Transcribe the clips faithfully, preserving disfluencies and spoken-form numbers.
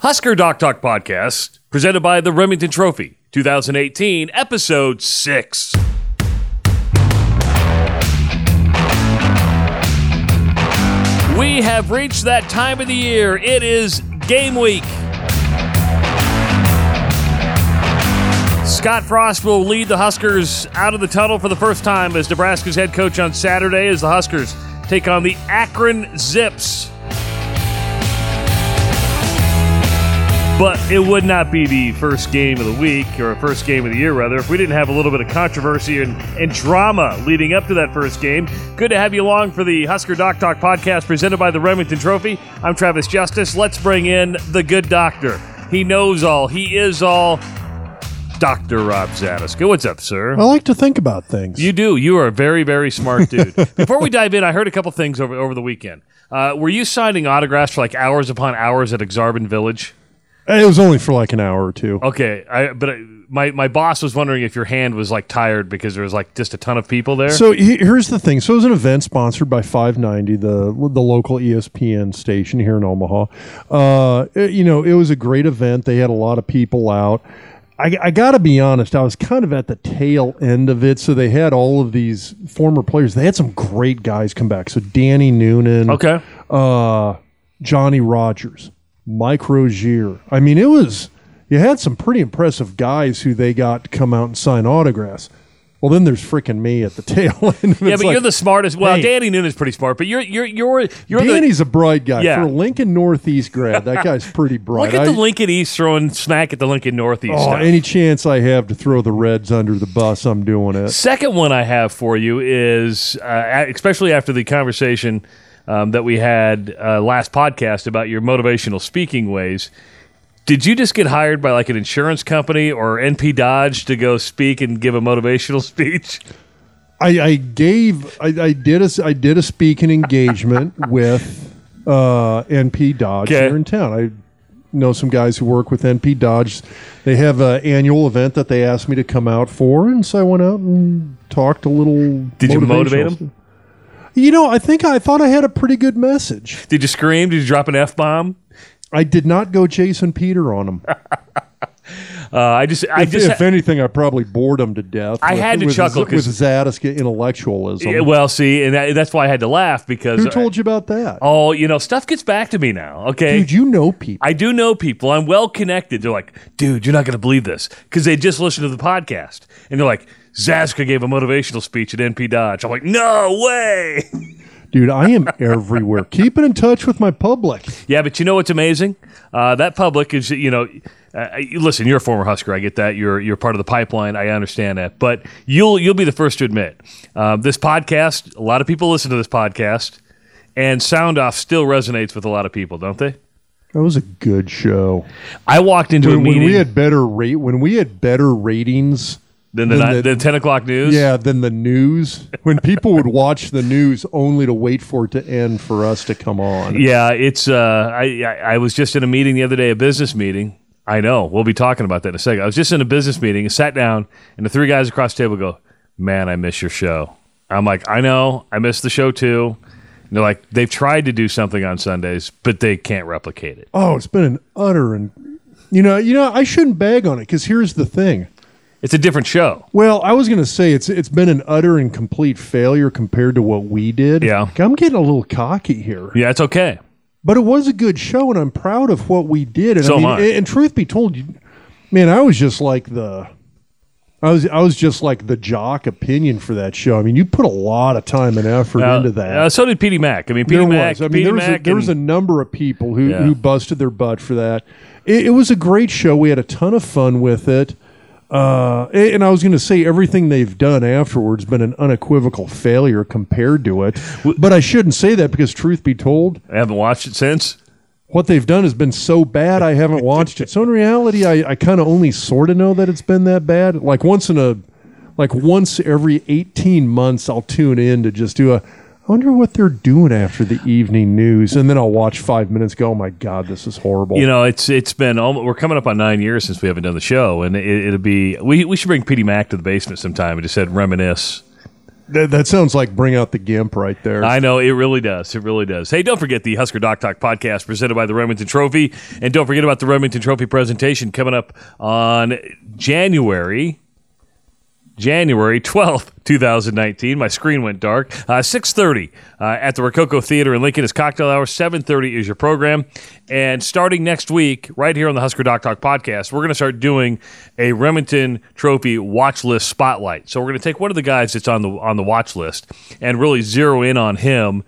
Husker Doc Talk Podcast, presented by the Remington Trophy, twenty eighteen, Episode six. We have reached that time of the year. It is game week. Scott Frost will lead the Huskers out of the tunnel for the first time as Nebraska's head coach on Saturday as the Huskers take on the Akron Zips. But it would not be the first game of the week, or first game of the year, rather, if we didn't have a little bit of controversy and, and drama leading up to that first game. Good to have you along for the Husker Doc Talk podcast presented by the Remington Trophy. I'm Travis Justice. Let's bring in the good doctor. He knows all. He is all. Doctor Rob Zatechka. What's up, sir? I like to think about things. You do. You are a very, very smart dude. Before we dive in, I heard a couple things over, over the weekend. Uh, were you signing autographs for like hours upon hours at Exarban Village? It was only for like an hour or two. Okay, I, but I, my, my boss was wondering if your hand was like tired because there was like just a ton of people there. So he, here's the thing. So it was an event sponsored by five ninety, the the local E S P N station here in Omaha. Uh, it, you know, it was a great event. They had a lot of people out. I, I got to be honest, I was kind of at the tail end of it. So they had all of these former players. They had some great guys come back. So Danny Noonan, okay, uh, Johnny Rogers, Mike Rozier. I mean, it was, you had some pretty impressive guys who they got to come out and sign autographs. Well, then there's freaking me at the tail end. Yeah, but like, you're the smartest. Well, hey, Danny Noonan's pretty smart, but you're you're you're you're Danny's the, a bright guy. Yeah. For a Lincoln Northeast grad, that guy's pretty bright. Look at I, the Lincoln East throwing snack at the Lincoln Northeast. Oh, stuff. any chance I have to throw the Reds under the bus, I'm doing it. Second one I have for you is, uh, especially after the conversation um, that we had uh, last podcast about your motivational speaking ways. Did you just get hired by like an insurance company or N P Dodge to go speak and give a motivational speech? I, I gave, I, I did a, I did a speaking engagement with uh, N P Dodge Okay. here in town. I know some guys who work with N P Dodge. They have an annual event that they asked me to come out for, and so I went out and talked a little. Did you motivate motivational them? You know, I think I thought I had a pretty good message. Did you scream? Did you drop an F-bomb? I did not go Jason Peter on them. Uh, I just, I if, just, if anything, I probably bored him to death. I with, had to with chuckle his, 'cause- with Zatechka intellectualism. yeah, well, see, and that, that's why I had to laugh because Who told you about that? Oh, you know, stuff gets back to me now. Okay, Dude, you know people. I do know people. I'm well connected. They're like, dude, you're not going to believe this because they just listened to the podcast and they're like, Zatechka gave a motivational speech at N P Dodge. I'm like, no way. Dude, I am everywhere. Keeping in touch with my public. Yeah, but you know what's amazing? Uh, that public is, you know, uh, listen, you're a former Husker. I get that. You're you're part of the pipeline. I understand that. But you'll you'll be the first to admit uh, this podcast. A lot of people listen to this podcast, and Sound Off still resonates with a lot of people, don't they? That was a good show. I walked into When, a meeting when we had better rate, when we had better ratings than the, than ni- the- than ten o'clock news. yeah, than the news. When people would watch the news only to wait for it to end for us to come on. Yeah, it's. Uh, I, I I was just in a meeting the other day, a business meeting. I know we'll be talking about that in a second. I was just in a business meeting and sat down, and the three guys across the table go, "Man, I miss your show." I'm like, "I know, I miss the show too." And they're like, "They've tried to do something on Sundays, but they can't replicate it." Oh, it's been an utter and you know, you know, I shouldn't bag on it because here's the thing. It's a different show. Well, I was going to say it's it's been an utter and complete failure compared to what we did. Yeah. I'm getting a little cocky here. Yeah, it's okay. But it was a good show, and I'm proud of what we did. And So I mean, am I. and, and truth be told, you, man, I was just like the, I was I was just like the jock opinion for that show. I mean, you put a lot of time and effort Uh, into that. Uh, so did Petey Mac. I mean, Petey there Mac. was. I mean, Petey there was a, Mac there was a and- number of people who, Yeah. who busted their butt for that. It, it was a great show. We had a ton of fun with it. Uh, and I was going to say everything they've done afterwards been an unequivocal failure compared to it. But I shouldn't say that because truth be told, I haven't watched it since. what they've done has been so bad I haven't watched it. So in reality, I, I kind of only sort of know that it's been that bad. Like once in a, like once every eighteen months, I'll tune in to just do a, I wonder what they're doing after the evening news, and then I'll watch five minutes. Go, oh my god, this is horrible. You know, it's it's been almost, we're coming up on nine years since we haven't done the show, and it, it'll be we we should bring Petey Mac to the basement sometime and just said reminisce. That, that sounds like bring out the gimp right there. I know, it really does. It really does. Hey, don't forget the Husker Doc Talk podcast presented by the Remington Trophy. And don't forget about the Remington Trophy presentation coming up on January... January twelfth, twenty nineteen. My screen went dark. Uh, six thirty uh, at the Rococo Theater in Lincoln is cocktail hour. seven thirty is your program. And starting next week, right here on the Husker Doc Talk podcast, we're going to start doing a Remington Trophy watch list spotlight. So we're going to take one of the guys that's on the on the watch list and really zero in on him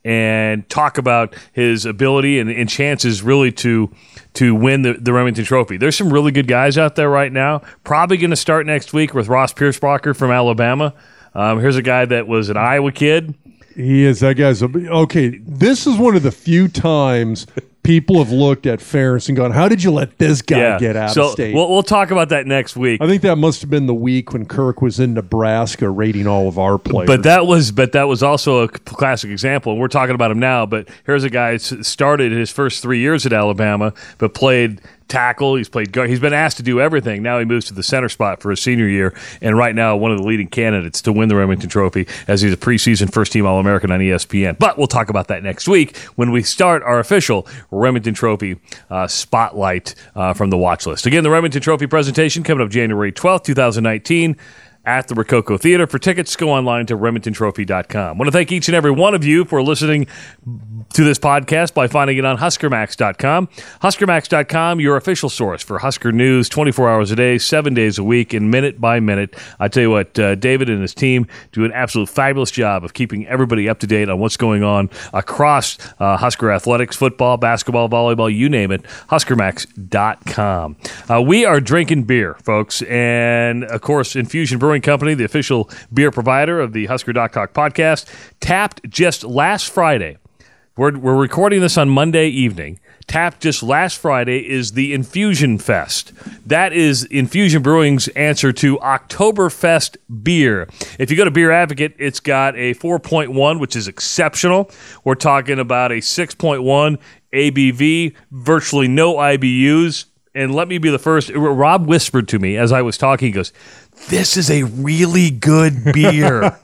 and talk about his ability and, and chances really to to win the, the Remington Trophy. There's some really good guys out there right now. Probably going to start next week with Ross Piersbacher from Alabama. Um, here's a guy that was an Iowa kid. He is. That guy's a, okay. This is one of the few times people have looked at Ferris and gone, "How did you let this guy Yeah. get out so of state?" We'll, we'll talk about that next week. I think that must have been the week when Kirk was in Nebraska rating all of our players. But that was, but that was also a classic example. And we're talking about him now. But here's a guy who started his first three years at Alabama, but played tackle. He's played guard. He's been asked to do everything. Now he moves to the center spot for his senior year, and right now one of the leading candidates to win the Remington Trophy as he's a preseason first-team All-American on E S P N. But we'll talk about that next week when we start our official Remington Trophy uh, spotlight uh, from the watch list. Again, the Remington Trophy presentation coming up January twelfth, twenty nineteen. At the Rococo Theater. For tickets, go online to remington trophy dot com. I want to thank each and every one of you for listening to this podcast by finding it on husker max dot com. husker max dot com, your official source for Husker news twenty-four hours a day, seven days a week, and minute by minute. I tell you what, uh, David and his team do an absolute fabulous job of keeping everybody up to date on what's going on across uh, Husker athletics, football, basketball, volleyball, you name it, husker max dot com. Uh, we are drinking beer, folks, and of course, Infusion Brewing Company, the official beer provider of the Husker Doc Talk podcast, tapped just last Friday. We're, we're recording this on Monday evening. Tapped just last Friday is the Infusion Fest. That is Infusion Brewing's answer to Oktoberfest beer. If you go to Beer Advocate, it's got a four point one, which is exceptional. We're talking about a six point one A B V, virtually no I B Us. And let me be the first. Rob whispered to me as I was talking, he goes, "This is a really good beer."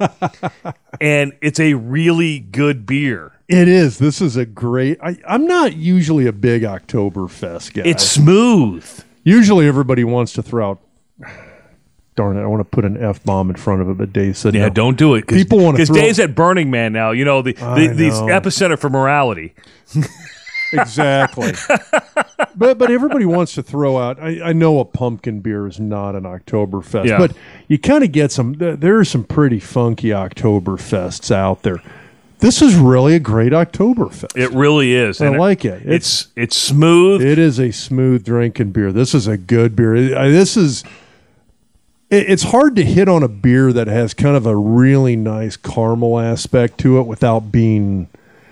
And it's a really good beer. It is. This is a great... I, I'm not usually a big Oktoberfest guy. It's smooth. Usually everybody wants to throw out... Darn it, I want to put an F-bomb in front of it, but Dave said Yeah, no. don't do it. People want to Because throw... Dave's at Burning Man now. You know, the, the, the know. epicenter for morality. Exactly. but but everybody wants to throw out... I, I know a pumpkin beer is not an Oktoberfest, Yeah. but you kind of get some... There are some pretty funky Oktoberfests out there. This is really a great Oktoberfest. It really is. I And like it. It's it's smooth. It is a smooth drinking beer. This is a good beer. I- This is... it- It's hard to hit on a beer that has kind of a really nice caramel aspect to it without being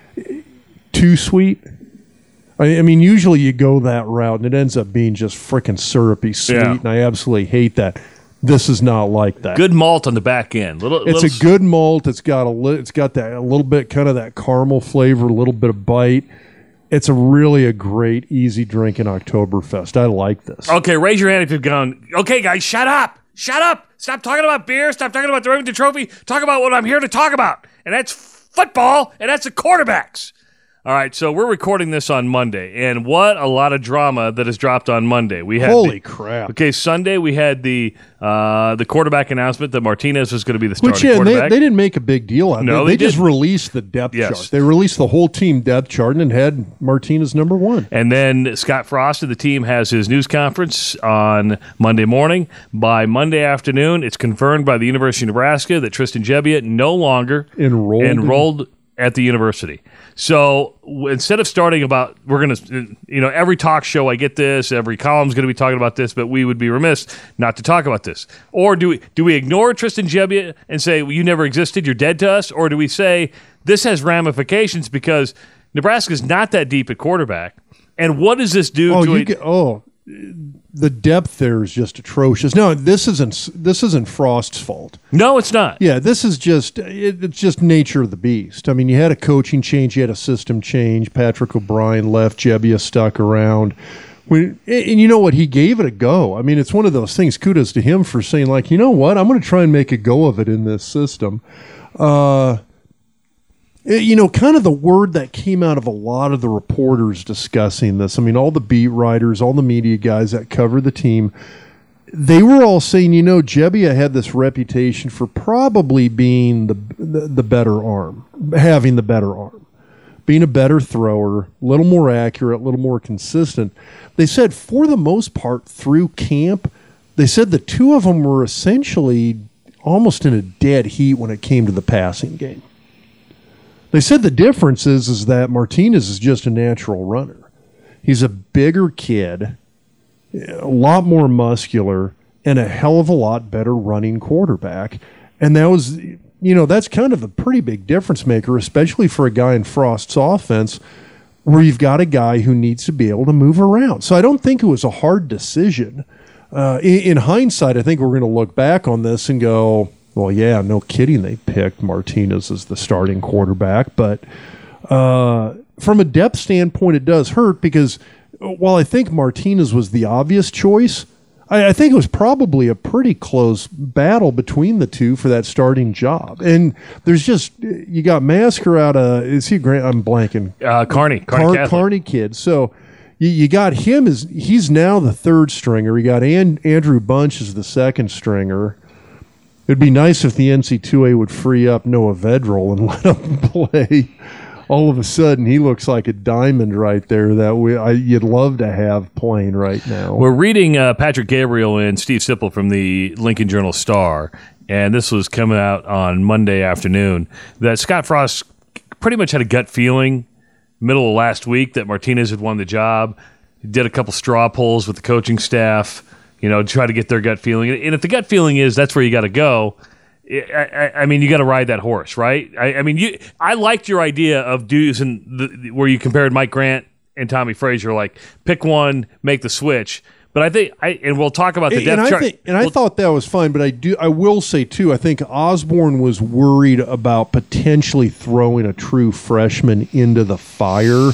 too sweet. I I mean, usually you go that route and it ends up being just freaking syrupy sweet, Yeah. and I absolutely hate that. This is not like that. Good malt on the back end. Little, It's little, a good malt. It's got a li- it's got that a little bit kind of that caramel flavor, a little bit of bite. It's a really a great easy drinking Oktoberfest. I like this. Okay, raise your hand if you've gone, okay, guys, shut up. Shut up. Stop talking about beer. Stop talking about the Remington Trophy. Talk about what I'm here to talk about. And that's football, and that's the quarterbacks. All right, so we're recording this on Monday, and what a lot of drama that has dropped on Monday. We had Holy the, crap! Okay, Sunday we had the uh, the quarterback announcement that Martinez was going to be the starting Which yeah, they, quarterback. they didn't make a big deal out of No, it. they They, just didn't. released the depth Yes. chart. They released the whole team depth chart and had Martinez number one. And then Scott Frost of the team has his news conference on Monday morning. By Monday afternoon, it's confirmed by the University of Nebraska that Tristan Gebbia no longer Enrolled in- enrolled at the university. So w- instead of starting about, we're going to, you know, every talk show I get this, every column's going to be talking about this, but we would be remiss not to talk about this. Or do we do we ignore Tristan Gebbia and say, well, you never existed, you're dead to us? Or do we say this has ramifications because Nebraska's not that deep at quarterback? And what does this do Oh, to you a, get, oh, the depth there is just atrocious. No, this isn't this isn't Frost's fault. No, it's not. Yeah, this is just it, it's just nature of the beast. I mean, you had a coaching change, you had a system change. Patrick O'Brien left, Gebbia stuck around. When, and you know what? He gave it a go. I mean, it's one of those things. Kudos to him for saying, like, you know what? I'm going to try and make a go of it in this system. Uh, you know, kind of the word that came out of a lot of the reporters discussing this. I mean, all the beat writers, all the media guys that cover the team, they were all saying, you know, Gebbia had this reputation for probably being the, the the better arm, having the better arm, being a better thrower, a little more accurate, a little more consistent. They said for the most part through camp, they said the two of them were essentially almost in a dead heat when it came to the passing game. They said the difference is, is that Martinez is just a natural runner. He's a bigger kid, a lot more muscular, and a hell of a lot better running quarterback. And that was, you know, that's kind of a pretty big difference maker, especially for a guy in Frost's offense where you've got a guy who needs to be able to move around. So I don't think it was a hard decision. Uh, in, in hindsight, I think we're going to look back on this and go, well, yeah, no kidding, they picked Martinez as the starting quarterback. But uh, from a depth standpoint, it does hurt because while I think Martinez was the obvious choice, I, I think it was probably a pretty close battle between the two for that starting job. And there's just, you got Masker out of, is he, Grant? I'm blanking. Uh, Carney. Carney, Car- Carney kid. So you, you got him as, he's now the third stringer. You got An- Andrew Bunch as the second stringer. It'd be nice if the N C double A would free up Noah Vedral and let him play. All of a sudden, he looks like a diamond right there that we I, you'd love to have playing right now. We're reading uh, Patrick Gabriel and Steve Sipple from the Lincoln Journal-Star, and this was coming out on Monday afternoon, that Scott Frost pretty much had a gut feeling middle of last week that Martinez had won the job. He did a couple straw polls with the coaching staff, you know, try to get their gut feeling. And if the gut feeling is that's where you got to go, I, I, I mean, you got to ride that horse, right? I, I mean, you. I liked your idea of using the, where you compared Mike Grant and Tommy Frazier, like pick one, make the switch. But I think, I, and we'll talk about the depth and I chart. Think, and we'll, I thought that was fine, but I do. I will say too. I think Osborne was worried about potentially throwing a true freshman into the fire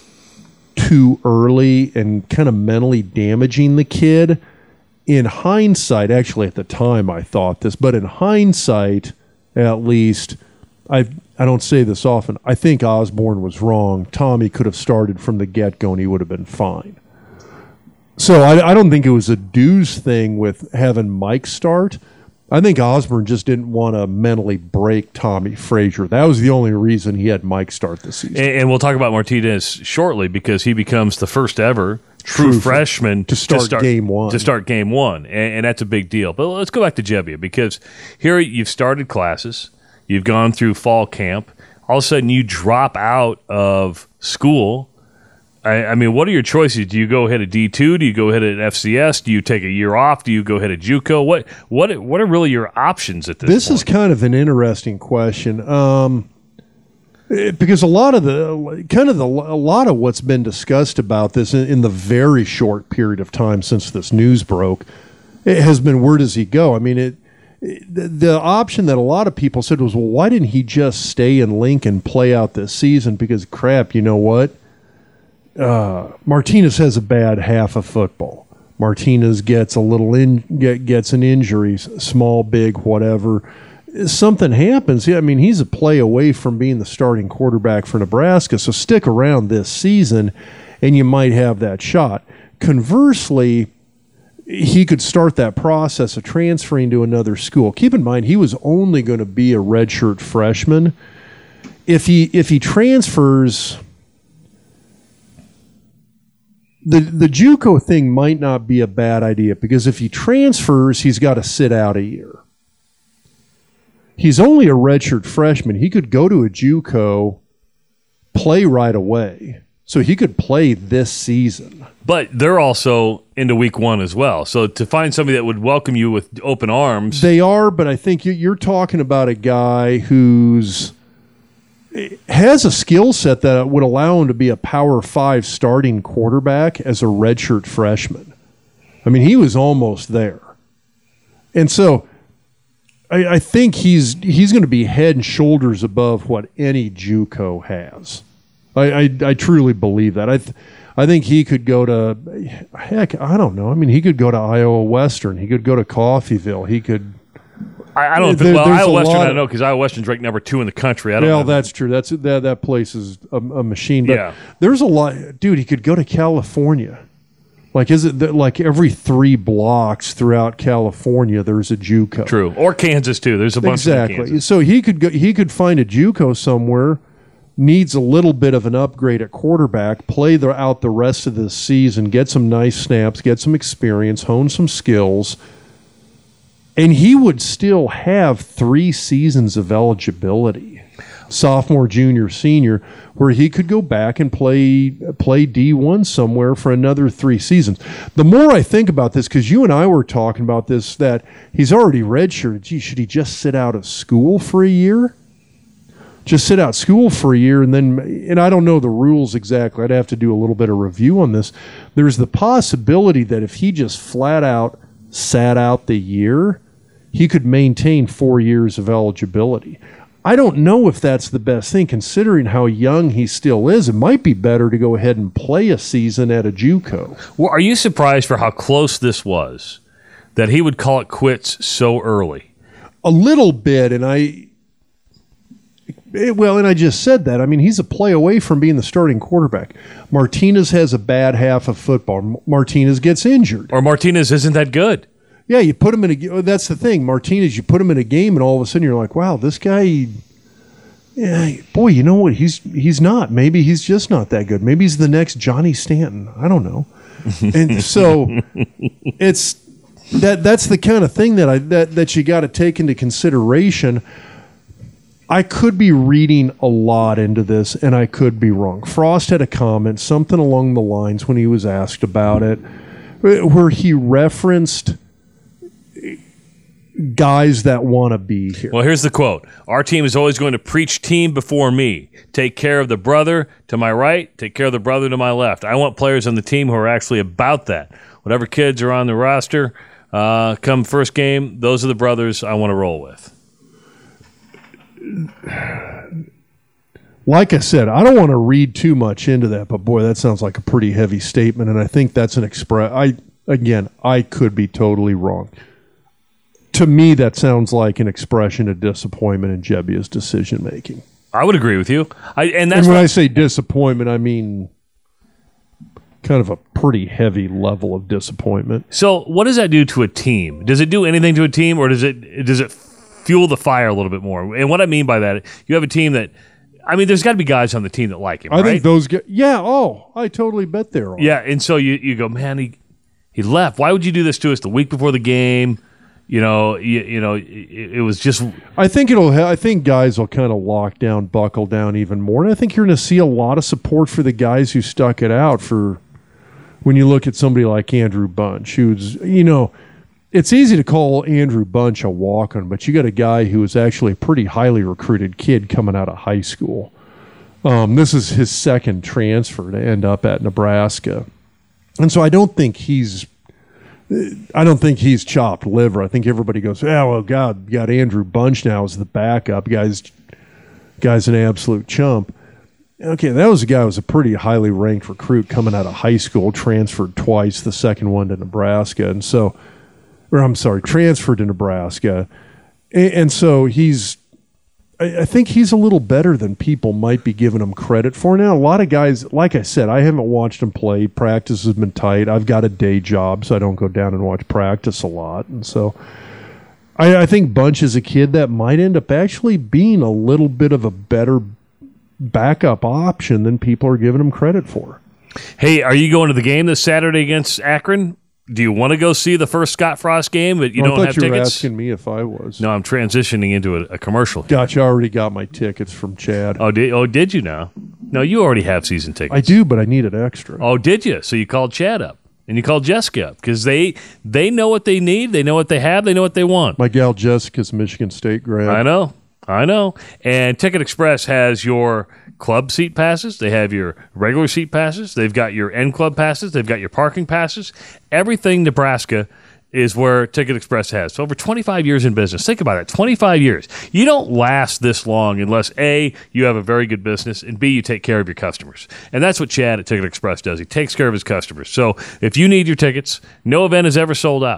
too early and kind of mentally damaging the kid. In hindsight, actually at the time I thought this, but in hindsight, at least, I I don't say this often, I think Osborne was wrong. Tommy could have started from the get-go and he would have been fine. So I, I don't think it was a dues thing with having Mike start. I think Osborne just didn't want to mentally break Tommy Frazier. That was the only reason he had Mike start the season. And, and we'll talk about Martinez shortly because he becomes the first ever true, true freshman to start, to start game one. To start game one, and, and that's a big deal. But let's go back to Gebbia because here you've started classes, you've gone through fall camp. All of a sudden, you drop out of school. I, I mean, what are your choices? Do you go ahead at D two? Do you go ahead at F C S? Do you take a year off? Do you go ahead at JUCO? What what what are really your options at this? This point? is kind of an interesting question. Um, Because a lot of the kind of the a lot of what's been discussed about this in, in the very short period of time since this news broke, it has been where does he go? I mean, it, it the, the option that a lot of people said was, well, why didn't he just stay in Lincoln, play out this season? Because crap, you know what? Uh, Martinez has a bad half of football. Martinez gets a little in get, gets an injury, small, big, whatever. Something happens. Yeah, I mean, he's a play away from being the starting quarterback for Nebraska, so stick around this season, and you might have that shot. Conversely, he could start that process of transferring to another school. Keep in mind, he was only going to be a redshirt freshman. If he if he transfers, the the JUCO thing might not be a bad idea because if he transfers, he's got to sit out a year. He's only a redshirt freshman. He could go to a JUCO, play right away. So he could play this season. But they're also into week one as well. So to find somebody that would welcome you with open arms. They are, but I think you're talking about a guy who's has a skill set that would allow him to be a Power Five starting quarterback as a redshirt freshman. I mean, he was almost there. And so I, I think he's he's going to be head and shoulders above what any JUCO has. I, I, I truly believe that. I th- I think he could go to, heck, I don't know. I mean, he could go to Iowa Western. He could go to Coffeyville. He could, I, I don't There- think, well, there's Iowa a Western, lot I of- know because Iowa Western's ranked number two in the country. I don't Well, know. that's true. That's that that place is a, a machine. But Yeah. there's a lot, dude. He could go to California. Like, is it that, like every three blocks throughout California there's a JUCO? True. Or Kansas, too. There's a bunch of them in Exactly. Kansas. So he could go, he could find a JUCO somewhere. Needs a little bit of an upgrade at quarterback. Play the, out the rest of the season. Get some nice snaps. Get some experience. Hone some skills. And he would still have three seasons of eligibility, sophomore, junior, senior, where he could go back and play play D one somewhere for another three seasons. The more I think about this, because you and I were talking about this, that he's already redshirted. Gee, should he just sit out of school for a year? Just sit out school for a year and then, and I don't know the rules exactly. I'd have to do a little bit of review on this. There's the possibility that if he just flat out sat out the year, he could maintain four years of eligibility. I don't know if that's the best thing, considering how young he still is. It might be better to go ahead and play a season at a JUCO. Well, are you surprised for how close this was that he would call it quits so early? A little bit, and I... It, well, and I just said that. I mean, he's a play away from being the starting quarterback. Martinez has a bad half of football. Martinez gets injured. Or Martinez isn't that good. Yeah, you put him in a. That's the thing, Martinez. You put him in a game, and all of a sudden you're like, "Wow, this guy." Yeah, boy, you know what? He's he's not. Maybe he's just not that good. Maybe he's the next Johnny Stanton. I don't know. And so it's that. That's the kind of thing that I that that you got to take into consideration. I could be reading a lot into this, and I could be wrong. Frost had a comment, something along the lines when he was asked about it, where he referenced guys that want to be here. Well, here's the quote. Our team is always going to preach team before me. Take care of the brother to my right. Take care of the brother to my left. I want players on the team who are actually about that. Whatever kids are on the roster, uh, come first game, those are the brothers I want to roll with. Like I said, I don't want to read too much into that, but boy, that sounds like a pretty heavy statement, and I think that's an express. I again, I could be totally wrong. To me, that sounds like an expression of disappointment in Gebbia's decision making. I would agree with you. I, and that's And when what, I say disappointment, I mean kind of a pretty heavy level of disappointment. so. What does that do to a team? Does it do anything to a team, or does it does it fuel the fire a little bit more? And what I mean by that, you have a team that, I mean, there's got to be guys on the team that like him, I right? think those guys, yeah, oh, I totally bet there are. Yeah, and so you, you go, man, he he left. Why would you do this to us the week before the game? You know, you, you know, it, it was just. I think it'll. Ha- I think guys will kind of lock down, buckle down even more, and I think you're going to see a lot of support for the guys who stuck it out. For when you look at somebody like Andrew Bunch, who's, you know, it's easy to call Andrew Bunch a walk-on, but you got a guy who is actually a pretty highly recruited kid coming out of high school. Um, this is his second transfer to end up at Nebraska, and so I don't think he's. I don't think he's chopped liver. I think everybody goes, oh, well, God, you got Andrew Bunch now as the backup. Guy's, guy's an absolute chump. Okay, that was a guy who was a pretty highly ranked recruit coming out of high school, transferred twice, the second one to Nebraska. And so, or I'm sorry, transferred to Nebraska. And, and so he's, I, I think he's a little better than people might be giving him credit for. Now, a lot of guys, like I said, I haven't watched him play. Practice has been tight. I've got a day job, so I don't go down and watch practice a lot. And so I, I think Bunch is a kid that might end up actually being a little bit of a better backup option than people are giving him credit for. Hey, are you going to the game this Saturday against Akron? Do you want to go see the first Scott Frost game, but you Well, don't I have thought you were tickets? asking me if I was. No, I'm transitioning into a, a commercial. Gotcha. I already got my tickets from Chad. Oh, did, oh, did you now? No, you already have season tickets. I do, but I needed extra. Oh, did you? So you called Chad up and you called Jessica up because they they know what they need, they know what they have, they know what they want. My gal Jessica's Michigan State grad. I know, I know. And Ticket Express has your club seat passes. They have your regular seat passes. They've got your N Club passes. They've got your parking passes. Everything Nebraska is where Ticket Express has. So over twenty-five years in business. Think about it, twenty-five years. You don't last this long unless A, you have a very good business, and B, you take care of your customers. And that's what Chad at Ticket Express does. He takes care of his customers. So if you need your tickets, no event is ever sold out.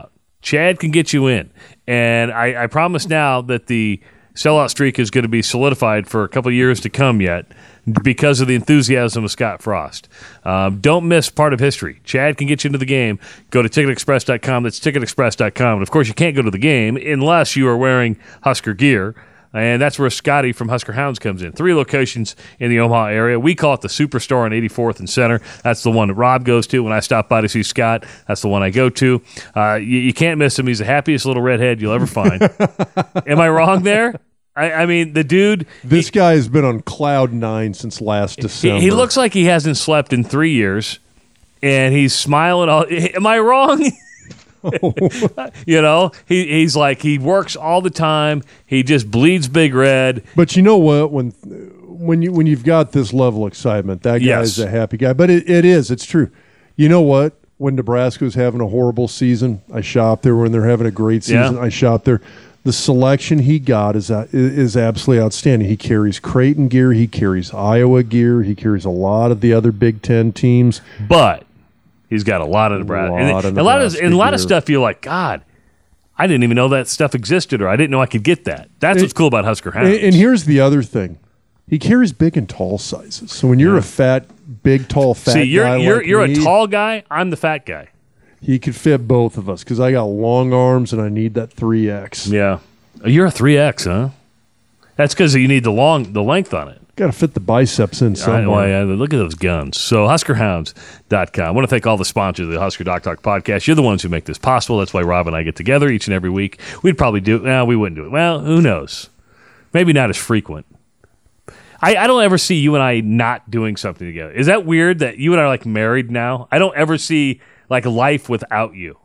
Chad can get you in. And I, I promise now that the sellout streak is going to be solidified for a couple of years to come yet because of the enthusiasm of Scott Frost. Um, don't miss part of history. Chad can get you into the game. Go to ticket express dot com. That's ticket express dot com. And, of course, you can't go to the game unless you are wearing Husker gear. And that's where Scotty from Husker Hounds comes in. Three locations in the Omaha area. We call it the Superstore on eighty-fourth and Center. That's the one that Rob goes to when I stop by to see Scott. That's the one I go to. Uh, you, you can't miss him. He's the happiest little redhead you'll ever find. Am I wrong there? I, I mean, the dude... This he, guy has been on cloud nine since last December. He, he looks like he hasn't slept in three years, and he's smiling all... Am I wrong? You know, he, he's like, he works all the time. He just bleeds big red. But you know what? When when you when you've got this level of excitement, that guy Yes. is a happy guy. But it, it is, it's true. You know what? When Nebraska was having a horrible season, I shop there. When they're having a great season, Yeah. I shop there. The selection he got is uh, is absolutely outstanding. He carries Creighton gear. He carries Iowa gear. He carries a lot of the other Big Ten teams. But he's got a lot of Nebraska. lot And, of and a lot of Nebraska and a lot of gear. stuff you're like, God, I didn't even know that stuff existed, or I didn't know I could get that. That's what's cool about Husker Hounds. And, and here's the other thing: he carries big and tall sizes. So when you're Yeah. a fat, big, tall, fat See, you're guy you're like you're me, a tall guy. I'm the fat guy. he could fit both of us because I got long arms and I need that three X. Yeah, you're a three X, huh? That's because you need the long the length on it. Got to fit the biceps in I, somewhere. well, yeah, look at those guns. So Husker Hounds dot com. I want to thank all the sponsors of the Husker Doc Talk podcast. You're the ones who make this possible. That's why Rob and I get together each and every week. We'd probably do it. No, we wouldn't do it. Well, who knows? Maybe not as frequent. I, I don't ever see you and I not doing something together. Is that weird that you and I are like married now? I don't ever see like life without you.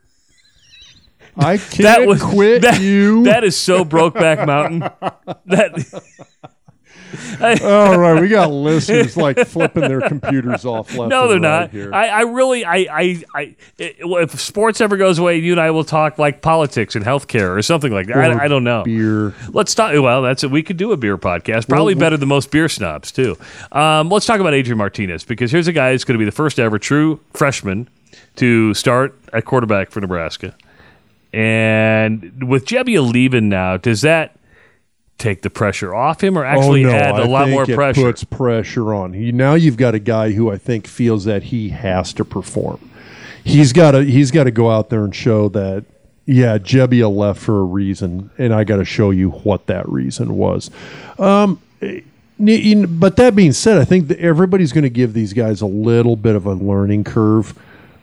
I can't quit that, you. That is so Brokeback Mountain. That All right, we got listeners like flipping their computers off left. no, and they're right not. Here. I, I really, I, I, I it, if sports ever goes away, you and I will talk like politics and healthcare or something like that. Or I, I don't know. Beer. Let's talk. Well, that's it. We could do a beer podcast. Probably Well, better than most beer snobs too. Um, let's talk about Adrian Martinez because here's a guy who's going to be the first ever true freshman to start at quarterback for Nebraska. And with Jebbia leaving now, does that take the pressure off him or actually oh, no, add a I lot think more it pressure? puts pressure on. He, now you've got a guy who I think feels that he has to perform. He's got to he's got to go out there and show that, yeah, Jebbia left for a reason, and I got to show you what that reason was. Um, but that being said, I think that everybody's going to give these guys a little bit of a learning curve.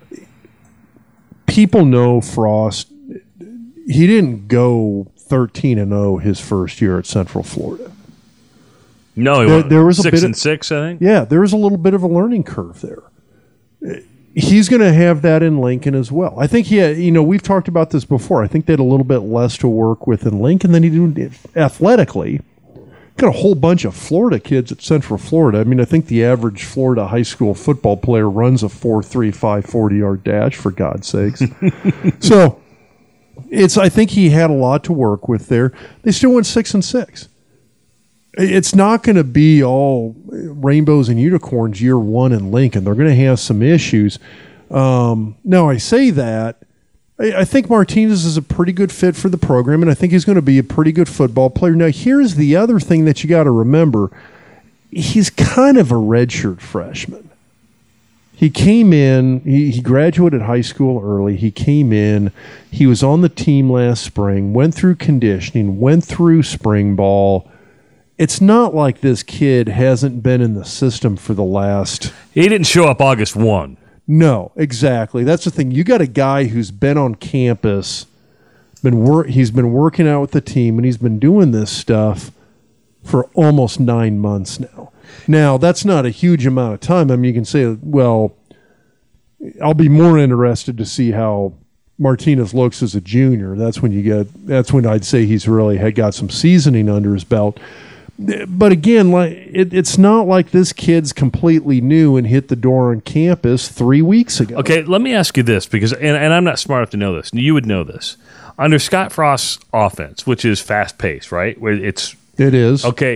People know Frost. He didn't go thirteen and oh his first year at Central Florida. No, he There- went there was a six bit and of- six, I think. Yeah, there was a little bit of a learning curve there. He's going to have that in Lincoln as well. I think he had, you know, we've talked about this before. I think they had a little bit less to work with in Lincoln than he did athletically. Got a whole bunch of Florida kids at Central Florida. I mean, I think the average Florida high school football player runs a four three five forty-yard dash, for God's sakes. So it's. I think he had a lot to work with there. They still went six and six. It's not going to be all rainbows and unicorns year one in Lincoln. They're going to have some issues. Um, now, I say that. I, I think Martinez is a pretty good fit for the program, and I think he's going to be a pretty good football player. Now, here's the other thing that you got to remember. He's kind of a redshirt freshman. He came in, he, he graduated high school early. He came in, he was on the team last spring, went through conditioning, went through spring ball. It's not like this kid hasn't been in the system for the last... He didn't show up August first. No, exactly. That's the thing. You got a guy who's been on campus, been wor- he's been working out with the team, and he's been doing this stuff for almost nine months now. Now, that's not a huge amount of time. I mean, you can say, well, I'll be more interested to see how Martinez looks as a junior. That's when you get. That's when I'd say he's really had got some seasoning under his belt. But again, like it, it's not like this kid's completely new and hit the door on campus three weeks ago. Okay, let me ask you this, because and, and I'm not smart enough to know this. You would know this. Under Scott Frost's offense, which is fast-paced, right? Where it's It is. okay.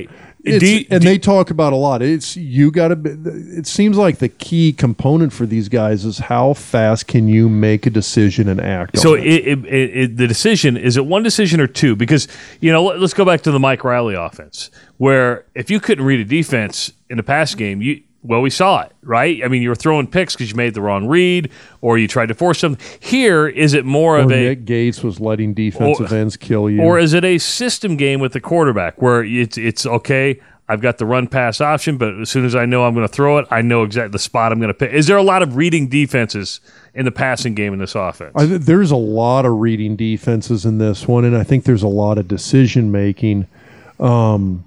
It's, do you, and do, they talk about a lot. It's you got to. It seems like the key component for these guys is how fast can you make a decision and act. So on it. It, it, it, the decision, is it one decision or two? Because you know, let, let's go back to the Mike Riley offense, where if you couldn't read a defense in the pass game, you well, we saw it, right? I mean, you were throwing picks because you made the wrong read, or you tried to force something. Here, is it more or of a Nick Gates was letting defensive or, ends kill you, or is it a system game with the quarterback where it's it's okay? I've got the run pass option, but as soon as I know I'm going to throw it, I know exactly the spot I'm going to pick. Is there a lot of reading defenses in the passing game in this offense? I, there's a lot of reading defenses in this one, and I think there's a lot of decision making. Um,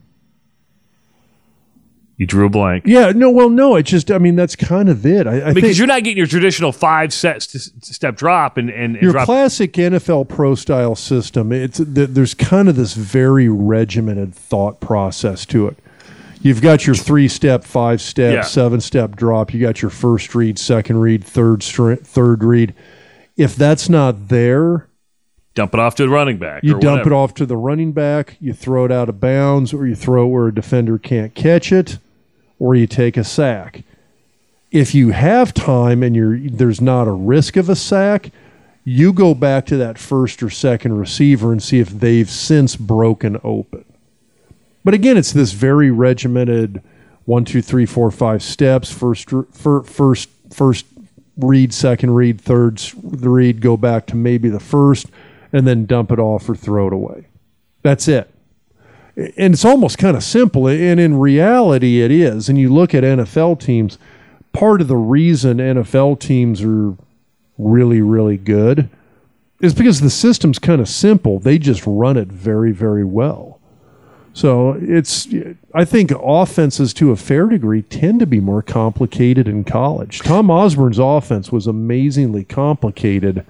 You drew a blank. Yeah, no, well, no, it's just, I mean, that's kind of it. I, I because think you're not getting your traditional five set st- step drop and, and, and your drop. classic N F L pro style system. It's th- there's kind of this very regimented thought process to it. You've got your three step, five step, Yeah. seven step drop. You got your first read, second read, third stri- third read. If that's not there, dump it off to the running back. you or dump whatever. it off to the running back. You throw it out of bounds, or you throw it where a defender can't catch it, or you take a sack. If you have time and you're there's not a risk of a sack, you go back to that first or second receiver and see if they've since broken open. But again, it's this very regimented one, two, three, four, five steps. First, fir- first, first read, second read, third read, go back to maybe the first, and then dump it off or throw it away. That's it. And it's almost kind of simple, and in reality it is. And you look at N F L teams, part of the reason N F L teams are really, really good is because the system's kind of simple. They just run it very, very well. So it's, I think offenses to a fair degree tend to be more complicated in college. Tom Osborne's offense was amazingly complicated,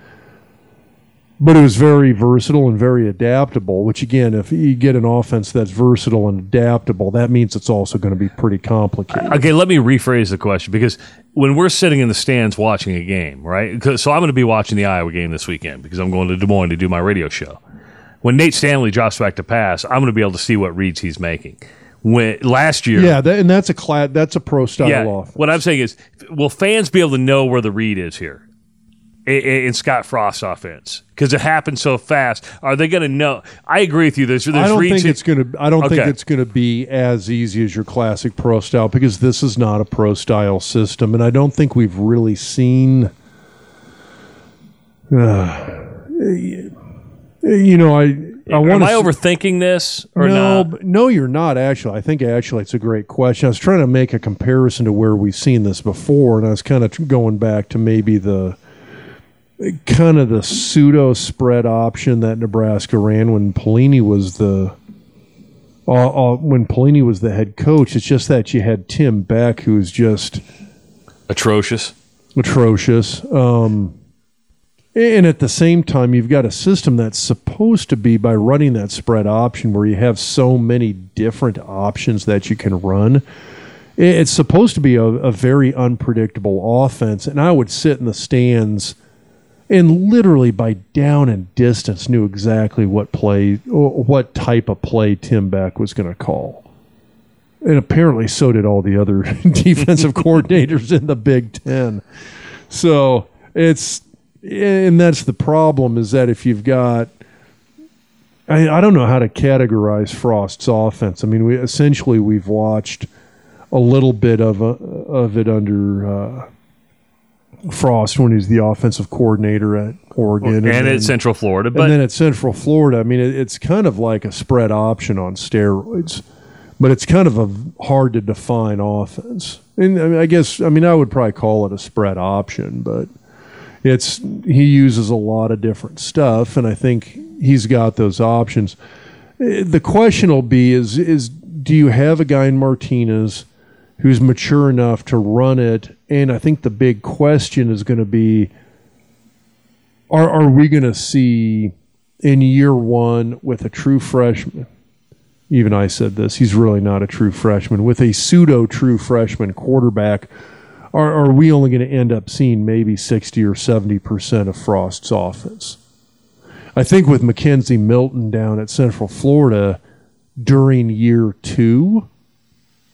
but it was very versatile and very adaptable, which, again, if you get an offense that's versatile and adaptable, that means it's also going to be pretty complicated. Okay, let me rephrase the question, because when we're sitting in the stands watching a game, right? 'Cause- So I'm going to be watching the Iowa game this weekend because I'm going to Des Moines to do my radio show. When Nate Stanley drops back to pass, I'm going to be able to see what reads he's making. When last year, Yeah, that, and that's a cla- that's a pro-style yeah, offense. what I'm saying is, will fans be able to know where the read is here in, in Scott Frost's offense? Because it happens so fast. Are they going to know? I agree with you. There's, there's I don't reads think who- it's going to. I don't think Okay. it's going to be as easy as your classic pro style, because this is not a pro style system, and I don't think we've really seen. Uh, you know, I I want. Am I overthinking this or no, not? but- no, you're not actually. I think actually it's a great question. I was trying to make a comparison to where we've seen this before, and I was kind of going back to maybe the kind of the pseudo spread option that Nebraska ran when Pelini was the uh, uh, when Pelini was the head coach. It's just that you had Tim Beck, who was just Atrocious. atrocious. Um, and at the same time, you've got a system that's supposed to be, by running that spread option where you have so many different options that you can run, it's supposed to be a, a very unpredictable offense. And I would sit in the stands and literally by down and distance knew exactly what play, or what type of play Tim Beck was going to call. And apparently so did all the other defensive coordinators in the Big Ten. So it's, and that's the problem, is that if you've got, I, I don't know how to categorize Frost's offense. I mean, we essentially we've watched a little bit of a, of it under uh, Frost when he's the offensive coordinator at Oregon, And, then- at Central Florida. But and then at Central Florida. I mean, it, it's kind of like a spread option on steroids, but it's kind of a hard to define offense. And I, mean, I guess, I mean, I would probably call it a spread option, but it's, he uses a lot of different stuff, and I think he's got those options. Eh, The question will be is, is do you have a guy in Martinez who's mature enough to run it? And I think the big question is going to be, are, are we going to see in year one with a true freshman, even I said this, he's really not a true freshman, with a pseudo true freshman quarterback, are, are we only going to end up seeing maybe sixty or seventy percent of Frost's offense? I think with Mackenzie Milton down at Central Florida during year two,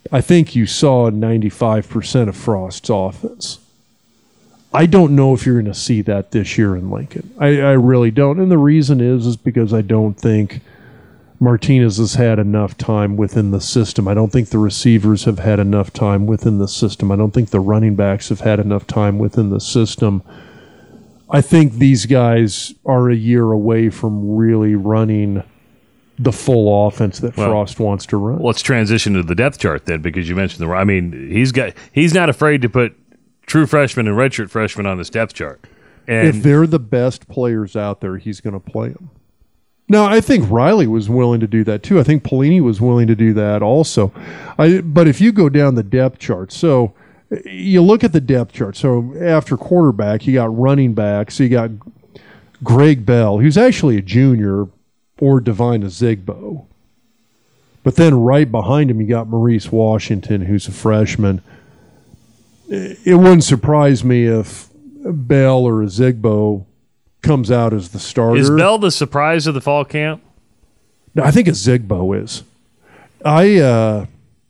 I think you saw ninety-five percent of Frost's offense. I don't know if you're going to see that this year in Lincoln. I, I really don't. And the reason is, is because I don't think Martinez has had enough time within the system. I don't think the receivers have had enough time within the system. I don't think the running backs have had enough time within the system. I think these guys are a year away from really running the full offense that well, Frost wants to run. Let's transition to the depth chart then, because you mentioned the. I mean, he's got he's not afraid to put true freshmen and redshirt freshmen on this depth chart. And if they're the best players out there, he's going to play them. Now, I think Riley was willing to do that too. I think Pelini was willing to do that also. I, but if you go down the depth chart, so you look at the depth chart. So after quarterback, you got running back. So you got Greg Bell, who's actually a junior, or Divine Zigbo. But then right behind him, you got Maurice Washington, who's a freshman. It wouldn't surprise me if Bell or Zigbo comes out as the starter. Is Bell the surprise of the fall camp? No, I think Zigbo is. I, uh,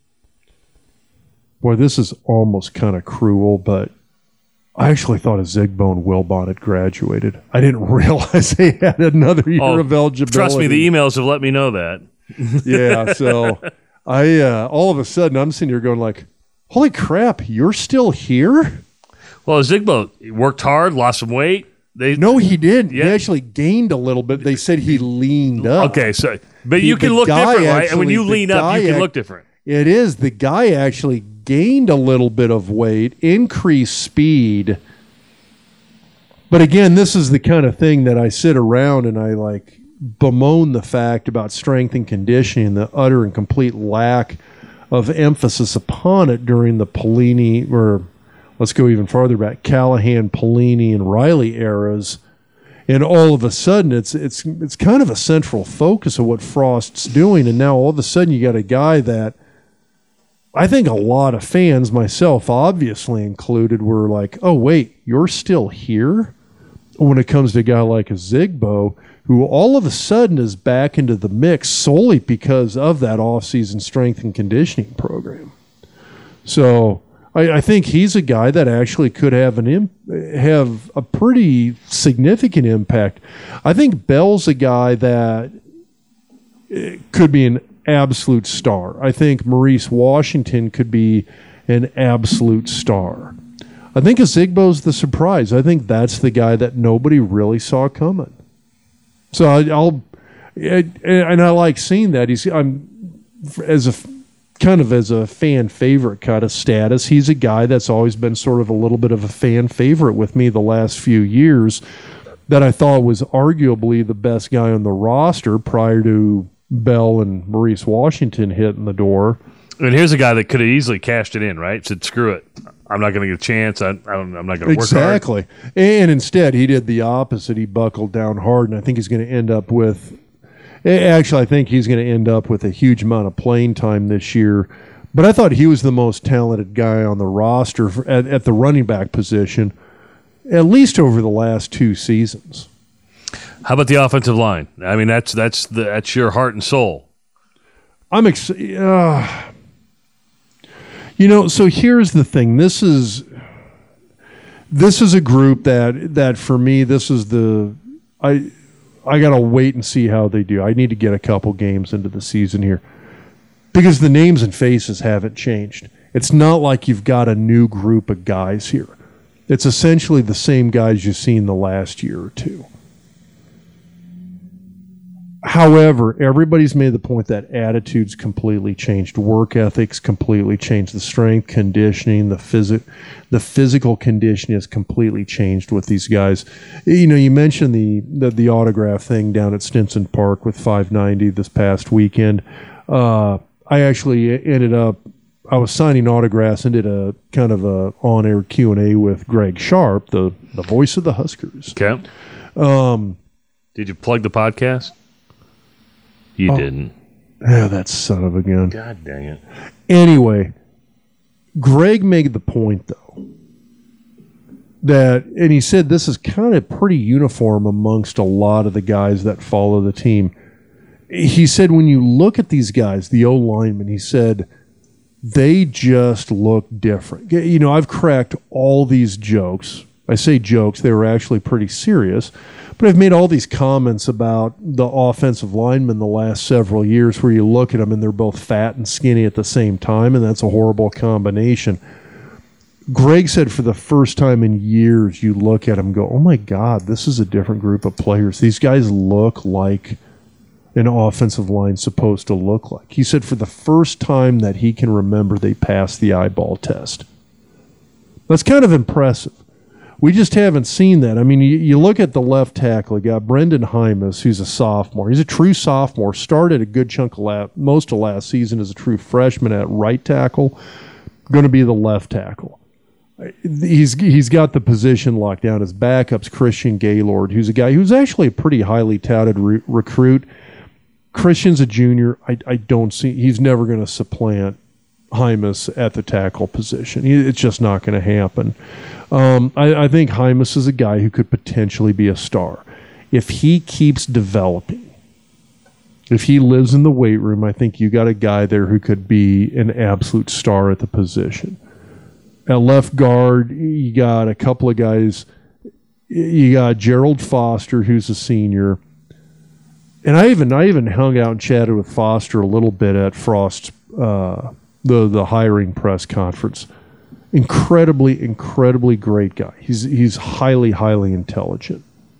boy, this is almost kind of cruel, but I actually thought Zigbo and Wilbon had graduated. I didn't realize they had another year oh, of eligibility. Trust me, the emails have let me know that. Yeah, so I uh, all of a sudden I'm sitting here going like, holy crap, you're still here? Well, Zigbo worked hard, lost some weight. They, no, he didn't. Yeah. He actually gained a little bit. They said he leaned up. Okay, so but He- you can the look guy different, right? And actually- when you the lean up, guy you can act- look different. It is. The guy actually gained a little bit of weight, increased speed. But again, this is the kind of thing that I sit around and I like bemoan the fact about strength and conditioning, the utter and complete lack of emphasis upon it during the Pelini, or let's go even farther back, Callahan, Pelini, and Riley eras. And all of a sudden, it's it's it's kind of a central focus of what Frost's doing. And now all of a sudden, you got a guy that I think a lot of fans, myself obviously included, were like, oh, wait, you're still here? When it comes to a guy like a Zigbo, who all of a sudden is back into the mix solely because of that off-season strength and conditioning program. So I, I think he's a guy that actually could have an imp- have a pretty significant impact. I think Bell's a guy that could be an absolute star. I think Maurice Washington could be an absolute star. I think Zigbo's the surprise. I think that's the guy that nobody really saw coming. So I, I'll, and I like seeing that. He's I'm as a kind of as a fan favorite kind of status. He's a guy that's always been sort of a little bit of a fan favorite with me the last few years. That I thought was arguably the best guy on the roster prior to Bell and Maurice Washington hitting the door. And here's a guy that could have easily cashed it in, right? Said, screw it. I'm not going to get a chance. I, I don't, I'm not going to work exactly. hard. Exactly. And instead, he did the opposite. He buckled down hard, and I think he's going to end up with – actually, I think he's going to end up with a huge amount of playing time this year. But I thought he was the most talented guy on the roster for, at, at the running back position, at least over the last two seasons. How about the offensive line? I mean, that's that's the, that's your heart and soul. I'm excited. Uh, You know, so here's the thing. This is this is a group that that for me, this is the I I gotta wait and see how they do. I need to get a couple games into the season here because the names and faces haven't changed. It's not like you've got a new group of guys here. It's essentially the same guys you've seen the last year or two. However, everybody's made the point that attitudes completely changed, work ethics completely changed, the strength conditioning, the physic, the physical conditioning has completely changed with these guys. You know, you mentioned the the, the autograph thing down at Stinson Park with five ninety this past weekend. Uh, I actually ended up, I was signing autographs and did a kind of a on-air Q and A with Greg Sharp, the the voice of the Huskers. Okay. Um, Did you plug the podcast? You oh, didn't. Yeah, that son of a gun. God dang it. Anyway, Greg made the point, though, that, and he said this is kind of pretty uniform amongst a lot of the guys that follow the team. He said when you look at these guys, the O-linemen, he said they just look different. You know, I've cracked all these jokes. I say jokes, they were actually pretty serious. But I've made all these comments about the offensive linemen the last several years where you look at them and they're both fat and skinny at the same time, and that's a horrible combination. Greg said for the first time in years, you look at them and go, oh my God, this is a different group of players. These guys look like an offensive line supposed to look like. He said for the first time that he can remember, they passed the eyeball test. That's kind of impressive. We just haven't seen that. I mean, you, you look at the left tackle, you got Brendan Hymas, who's a sophomore. He's a true sophomore, started a good chunk of la- most of last season as a true freshman at right tackle, going to be the left tackle. He's he's got the position locked down. His backup's Christian Gaylord, who's a guy who's actually a pretty highly touted re- recruit. Christian's a junior. I, I don't see, he's never going to supplant Hymas at the tackle position. He, it's just not going to happen. Um, I, I think Hymas is a guy who could potentially be a star. If he keeps developing, if he lives in the weight room, I think you got a guy there who could be an absolute star at the position. At left guard, you got a couple of guys. You got Gerald Foster, who's a senior. And I even I even hung out and chatted with Foster a little bit at Frost's uh, the the hiring press conference. Incredibly, incredibly great guy. He's he's highly, highly intelligent.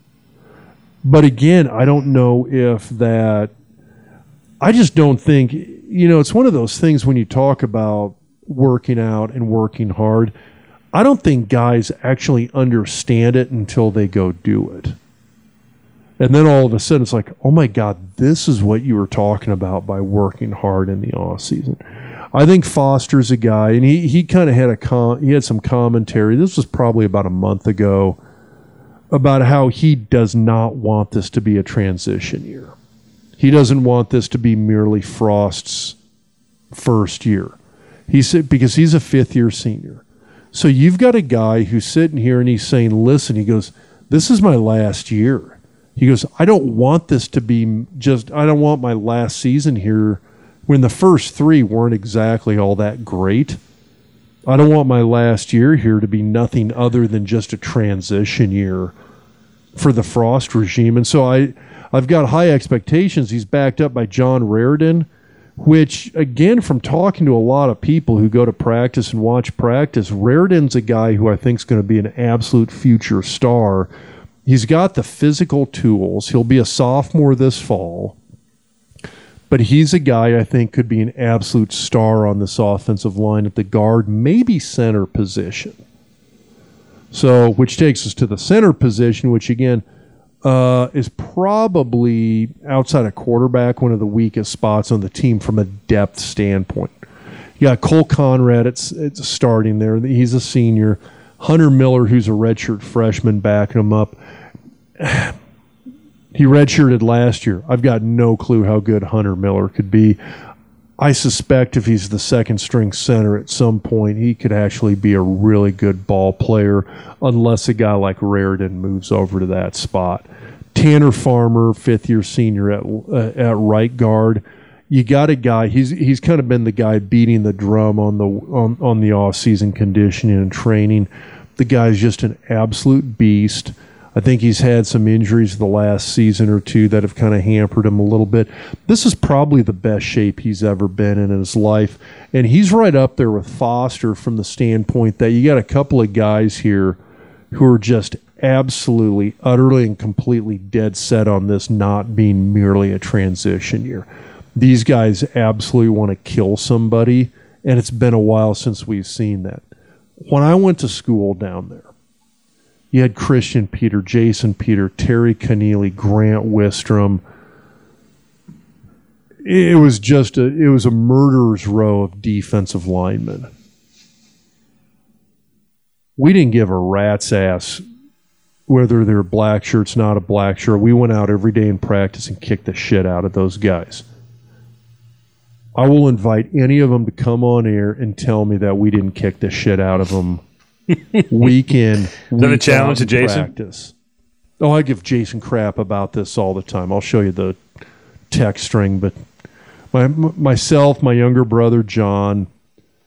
But again, I don't know if that. I just don't think, you know, it's one of those things when you talk about working out and working hard. I don't think guys actually understand it until they go do it. And then all of a sudden it's like, oh my God, this is what you were talking about by working hard in the off season. I think Foster's a guy, and he, he kind of had a com- he had some commentary. This was probably about a month ago about how he does not want this to be a transition year. He doesn't want this to be merely Frost's first year. He said because he's a fifth year senior. So you've got a guy who's sitting here and he's saying, listen, he goes, this is my last year. He goes, I don't want this to be just, I don't want my last season here when the first three weren't exactly all that great. I don't want my last year here to be nothing other than just a transition year for the Frost regime. And so I, I've got high expectations. He's backed up by John Reardon, which, again, from talking to a lot of people who go to practice and watch practice, Reardon's a guy who I think is going to be an absolute future star. He's got the physical tools. He'll be a sophomore this fall. But he's a guy I think could be an absolute star on this offensive line at the guard, maybe center position. So, which takes us to the center position, which, again, uh, is probably, outside of quarterback, one of the weakest spots on the team from a depth standpoint. You got Cole Conrad, it's, it's starting there. He's a senior. Hunter Miller, who's a redshirt freshman, backing him up. He redshirted last year. I've got no clue how good Hunter Miller could be. I suspect if he's the second string center at some point, he could actually be a really good ball player unless a guy like Reardon moves over to that spot. Tanner Farmer, fifth year senior at uh, at right guard. You got a guy, he's he's kind of been the guy beating the drum on the on, on the off-season conditioning and training. The guy's just an absolute beast. I think he's had some injuries the last season or two that have kind of hampered him a little bit. This is probably the best shape he's ever been in in his life. And he's right up there with Foster from the standpoint that you got a couple of guys here who are just absolutely, utterly, and completely dead set on this not being merely a transition year. These guys absolutely want to kill somebody, and it's been a while since we've seen that. When I went to school down there, you had Christian Peter, Jason Peter, Terry Keneally, Grant Wistrom. It was just a it was a murderer's row of defensive linemen. We didn't give a rat's ass whether they're black shirts, not a black shirt. We went out every day in practice and kicked the shit out of those guys. I will invite any of them to come on air and tell me that we didn't kick the shit out of them week in, Is that a challenge to Jason? Practice. Oh, I give Jason crap about this all the time. I'll show you the text string, but my myself, my younger brother John,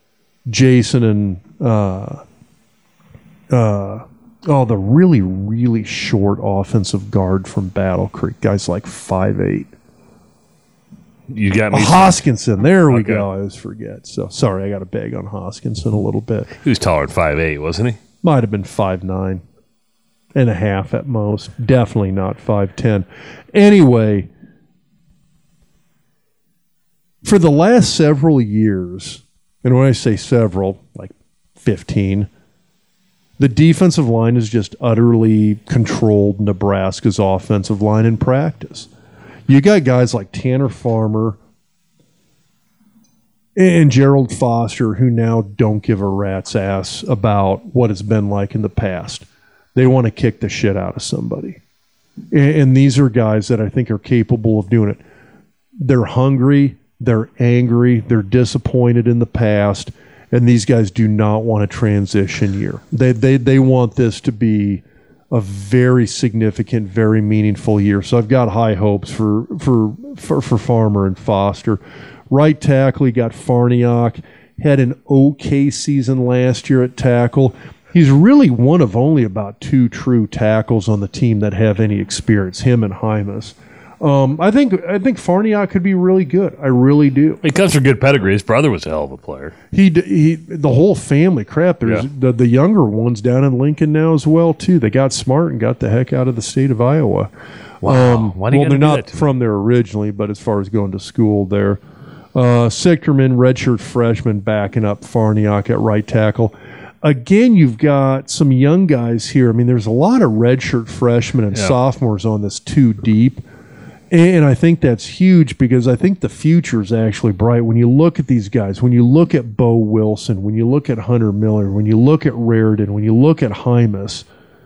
Jason and uh, uh, oh, the really really short offensive guard from Battle Creek, guys like five eight. You got me. Oh, Hoskinson. There we Okay. go. I always forget. So sorry, I got to beg on Hoskinson a little bit. He was taller than five eight, wasn't he? Might have been five nine and a half at most. Definitely not five ten. Anyway, for the last several years, and when I say several, like fifteen, the defensive line has just utterly controlled Nebraska's offensive line in practice. You got guys like Tanner Farmer and Gerald Foster who now don't give a rat's ass about what it's been like in the past. They want to kick the shit out of somebody. And these are guys that I think are capable of doing it. They're hungry, they're angry, they're disappointed in the past, and these guys do not want a transition year. They they they want this to be a very significant, very meaningful year. So I've got high hopes for for for, for Farmer and Foster. Right tackle, he got Farniok. Had an okay season last year at tackle. He's really one of only about two true tackles on the team that have any experience, him and Hymas. Um, I think I think Farniok could be really good. I really do. He comes from good pedigree. His brother was a hell of a player. He he, the whole family. Crap, there's Yeah. the, the younger ones down in Lincoln now as well too. They got smart and got the heck out of the state of Iowa. Wow. Um, Why do you well, gotta they're do not that to me? from there originally, but as far as going to school there, uh, Sichterman, redshirt freshman, backing up Farniok at right tackle. Again, you've got some young guys here. I mean, there's a lot of redshirt freshmen and Yeah. sophomores on this two deep. And I think that's huge because I think the future is actually bright. When you look at these guys, when you look at Bo Wilson, when you look at Hunter Miller, when you look at Raridan, when you look at Hymas,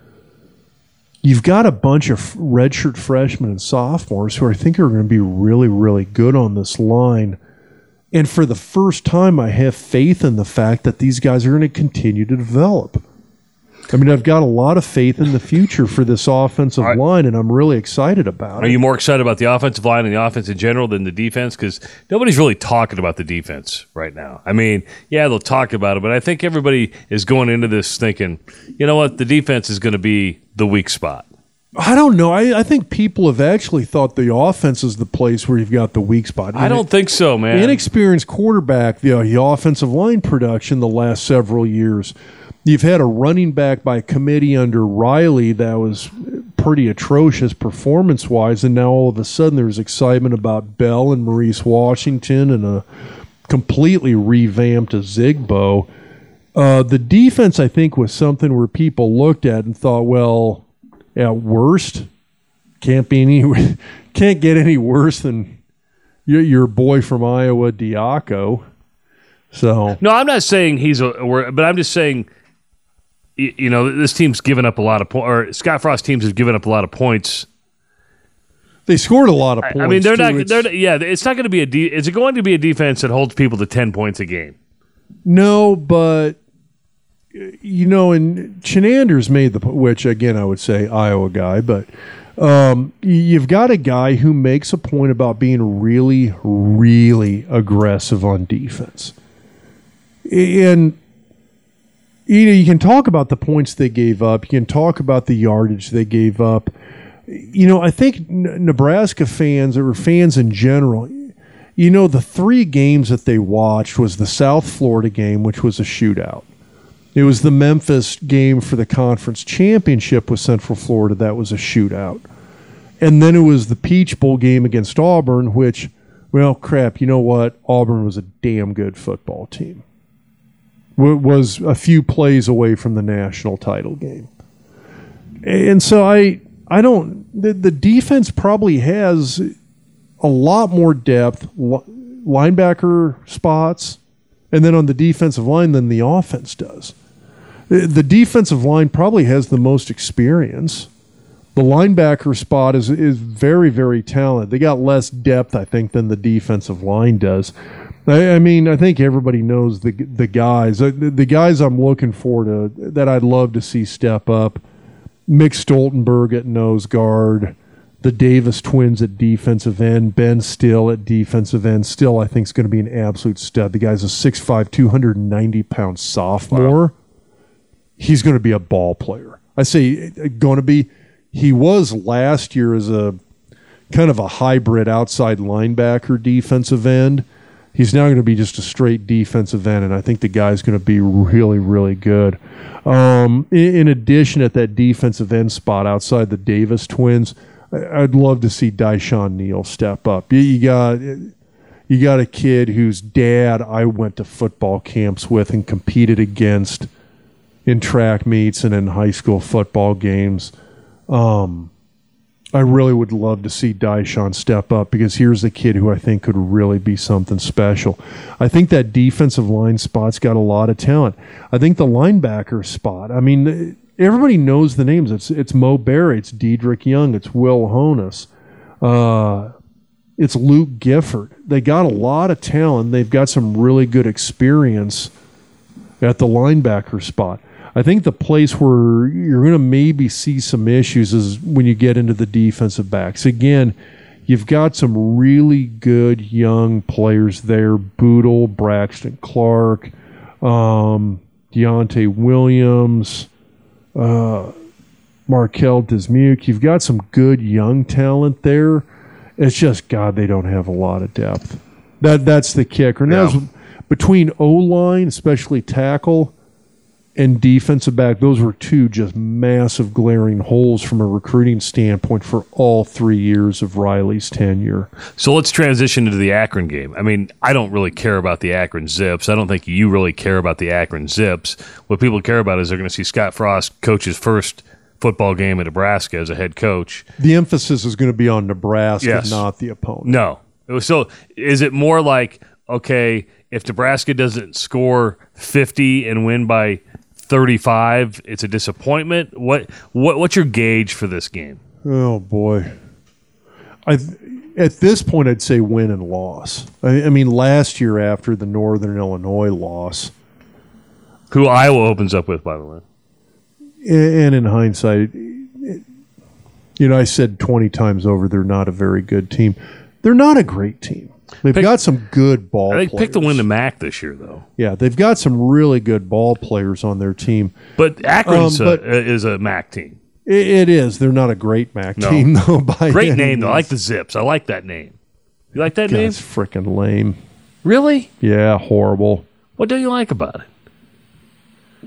you've got a bunch of redshirt freshmen and sophomores who I think are going to be really, really good on this line. And for the first time, I have faith in the fact that these guys are going to continue to develop. I mean, I've got a lot of faith in the future for this offensive Are- line, and I'm really excited about Are it. you more excited about the offensive line and the offense in general than the defense? Because nobody's really talking about the defense right now. I mean, yeah, they'll talk about it, but I think everybody is going into this thinking, you know what, the defense is going to be the weak spot. I don't know. I, I think people have actually thought the offense is the place where you've got the weak spot. I don't think so, man. Inexperienced quarterback, the, uh, the offensive line production the last several years. You've had a running back by committee under Riley that was pretty atrocious performance-wise, and now all of a sudden there's excitement about Bell and Maurice Washington and a completely revamped Zigbo. Uh, the defense, I think, was something where people looked at and thought, well, at worst, can't be any, can't get any worse than your, your boy from Iowa, Diaco. So No, I'm not saying he's a, but I'm just saying, y- you know, this team's given up a lot of points, or Scott Frost teams have given up a lot of points. they scored a lot of points. I mean, they're too. not. It's- They're yeah. It's not going to be a. De- is it going to be a defense that holds people to ten points a game? No, but you know, and Chenander's made the po- which again I would say Iowa guy, but um, y- you've got a guy who makes a point about being really, really aggressive on defense, and you know you can talk about the points they gave up, you can talk about the yardage they gave up. You know, I think N- Nebraska fans or fans in general. You know, the three games that they watched was the South Florida game, which was a shootout. It was the Memphis game for the conference championship with Central Florida. That was a shootout. And then it was the Peach Bowl game against Auburn, which, well, crap, you know what? Auburn was a damn good football team. W- was a few plays away from the national title game. And so I I don't the, the defense probably has a lot more depth, li- linebacker spots, and then on the defensive line than the offense does. The the defensive line probably has the most experience. The linebacker spot is is very, very talented. They got less depth, I think, than the defensive line does. I, I mean, I think everybody knows the the guys. The, the guys I'm looking for to that I'd love to see step up. Mick Stoltenberg at nose guard. The Davis twins at defensive end. Ben Still at defensive end. Still, I think, is going to be an absolute stud. The guy's a six five, two hundred ninety pound sophomore. Wow. He's going to be a ball player. I say going to be. He was last year as a kind of a hybrid outside linebacker defensive end. He's now going to be just a straight defensive end, and I think the guy's going to be really, really good. Um, in, in addition, at that defensive end spot outside the Davis twins, I'd love to see Dyshawn Neal step up. You, you got you got a kid whose dad I went to football camps with and competed against in track meets and in high school football games. Um, I really would love to see Dyshawn step up because here's the kid who I think could really be something special. I think that defensive line spot's got a lot of talent. I think the linebacker spot, I mean, everybody knows the names. It's it's Mo Berry, it's Dedrick Young, it's Will Honus, uh, it's Luke Gifford. They got a lot of talent. They've got some really good experience at the linebacker spot. I think the place where you're going to maybe see some issues is when you get into the defensive backs. Again, you've got some really good young players there. Boodle, Braxton Clark, um, Deontay Williams, uh, Markel Dismuke. You've got some good young talent there. It's just, God, they don't have a lot of depth. That That's the kicker. And yeah. that was between O-line, especially tackle, and defensive back, those were two just massive glaring holes from a recruiting standpoint for all three years of Riley's tenure. So let's transition into the Akron game. I mean, I don't really care about the Akron Zips. I don't think you really care about the Akron Zips. What people care about is they're going to see Scott Frost coach his first football game in Nebraska as a head coach. The emphasis is going to be on Nebraska, yes. not the opponent. No. So is it more like, okay, if Nebraska doesn't score fifty and win by thirty-five, it's a disappointment? What what what's your gauge for this game? Oh boy, I at this point I'd say win and loss. I, I mean, last year after the Northern Illinois loss, who Iowa opens up with, by the way, and in hindsight, you know, I said twenty times over they're not a very good team. They're not a great team. They've pick, got some good ball I think players. Pick to win the M A C this year, though. Yeah, they've got some really good ball players on their team. But Akron's um, but a, is a M A C team. It, it is. They're not a great M A C no. team, though. By Great any name, means. though. I like the Zips. I like that name. You like that God, name? It's freaking lame. Really? Yeah, horrible. What do you like about it?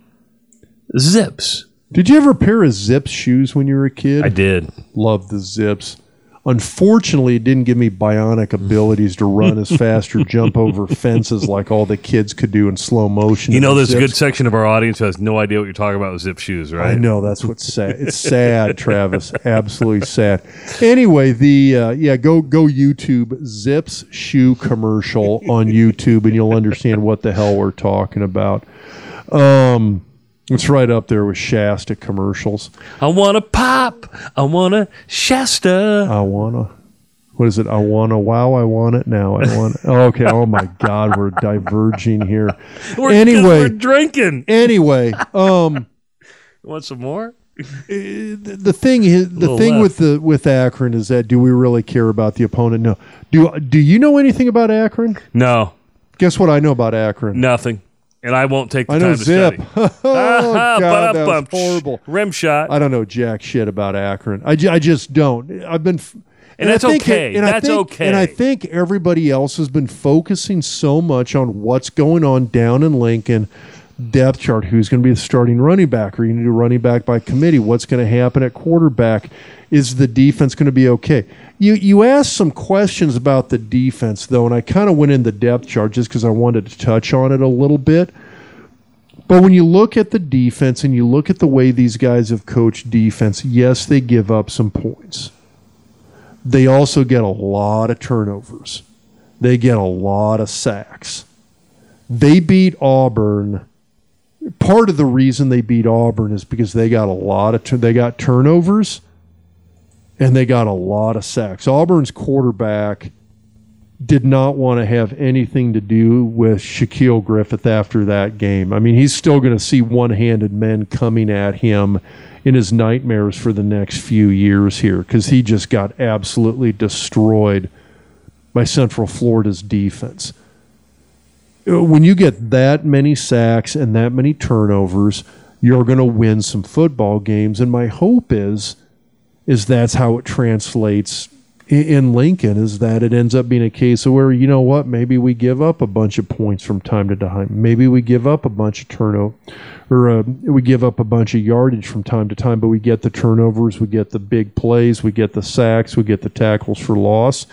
Zips. Did you ever a pair of Zips shoes when you were a kid? I did. Loved the Zips. Unfortunately, it didn't give me bionic abilities to run as fast or jump over fences like all the kids could do in slow motion. You know, there's Zips. a good section of our audience who has no idea what you're talking about with Zip shoes, right? I know. That's what's sad. It's sad, Travis. Absolutely sad. Anyway, the uh, yeah, go go YouTube Zips shoe commercial on YouTube, and you'll understand what the hell we're talking about. Um. It's right up there with Shasta commercials. I want to pop. I want to Shasta. I want to. What is it? I want to. Wow, I want it now. I want it. Okay. Oh, my God. We're diverging here. We're, anyway. We're drinking. Anyway. Um, want some more? the, the thing is, the thing left. with the with Akron is that do we really care about the opponent? No. Do, do you know anything about Akron? No. Guess what I know about Akron? Nothing. And I won't take the I time know to Zip. study. oh, God, that was horrible. Rim shot. I don't know jack shit about Akron. I, ju- I just don't. I've been... F- and, and that's I think okay. It, and that's I think, okay. And I think everybody else has been focusing so much on what's going on down in Lincoln, depth chart, who's going to be the starting running back, or you need a running back by committee, what's going to happen at quarterback, is the defense going to be okay? You you asked some questions about the defense, though, and I kind of went in the depth chart just because I wanted to touch on it a little bit. But when you look at the defense and you look at the way these guys have coached defense, yes, they give up some points. They also get a lot of turnovers. They get a lot of sacks. They beat Auburn. Part of the reason they beat Auburn is because they got a lot of tur- they got turnovers and they got a lot of sacks. Auburn's quarterback did not want to have anything to do with Shaquille Griffith after that game. I mean, he's still going to see one-handed men coming at him in his nightmares for the next few years here because he just got absolutely destroyed by Central Florida's defense. When you get that many sacks and that many turnovers, you're going to win some football games, and my hope is is that's how it translates in Lincoln, is that it ends up being a case of where, you know what, maybe we give up a bunch of points from time to time. Maybe we give up a bunch of turnover, or uh, we give up a bunch of yardage from time to time, but we get the turnovers, we get the big plays, we get the sacks, we get the tackles for loss.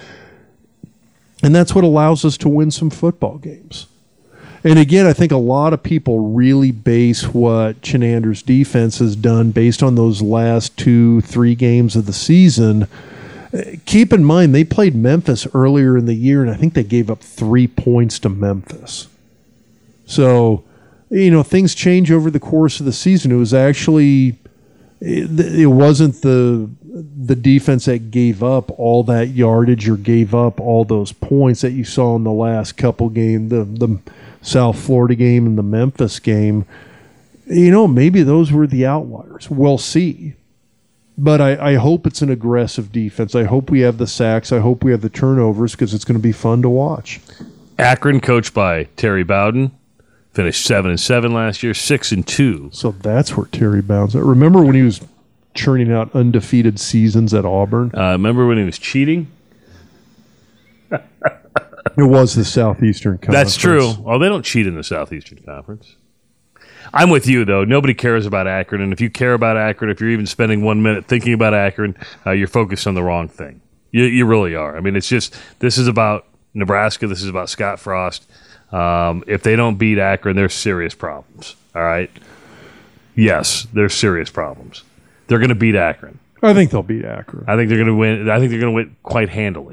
And that's what allows us to win some football games. And again, I think a lot of people really base what Chenander's defense has done based on those last two, three games of the season. Keep in mind, they played Memphis earlier in the year, and I think they gave up three points to Memphis. So, you know, things change over the course of the season. It was actually, it, it wasn't the the defense that gave up all that yardage or gave up all those points that you saw in the last couple games, the, the South Florida game and the Memphis game. You know, maybe those were the outliers. We'll see. But I, I hope it's an aggressive defense. I hope we have the sacks. I hope we have the turnovers because it's going to be fun to watch. Akron, coached by Terry Bowden, finished seven and seven last year, six and two. So that's where Terry Bowden's at. Remember when he was churning out undefeated seasons at Auburn? Uh, remember when he was cheating? It was the Southeastern Conference. That's true. Oh, they don't cheat in the Southeastern Conference. I'm with you, though. Nobody cares about Akron, and if you care about Akron, if you're even spending one minute thinking about Akron, uh, you're focused on the wrong thing. You, you really are. I mean, it's just, this is about Nebraska. This is about Scott Frost. Um, if they don't beat Akron, there's serious problems, all right? Yes, there's serious problems. They're going to beat Akron. I think they'll beat Akron. I think they're going to win. I think they're going to win quite handily.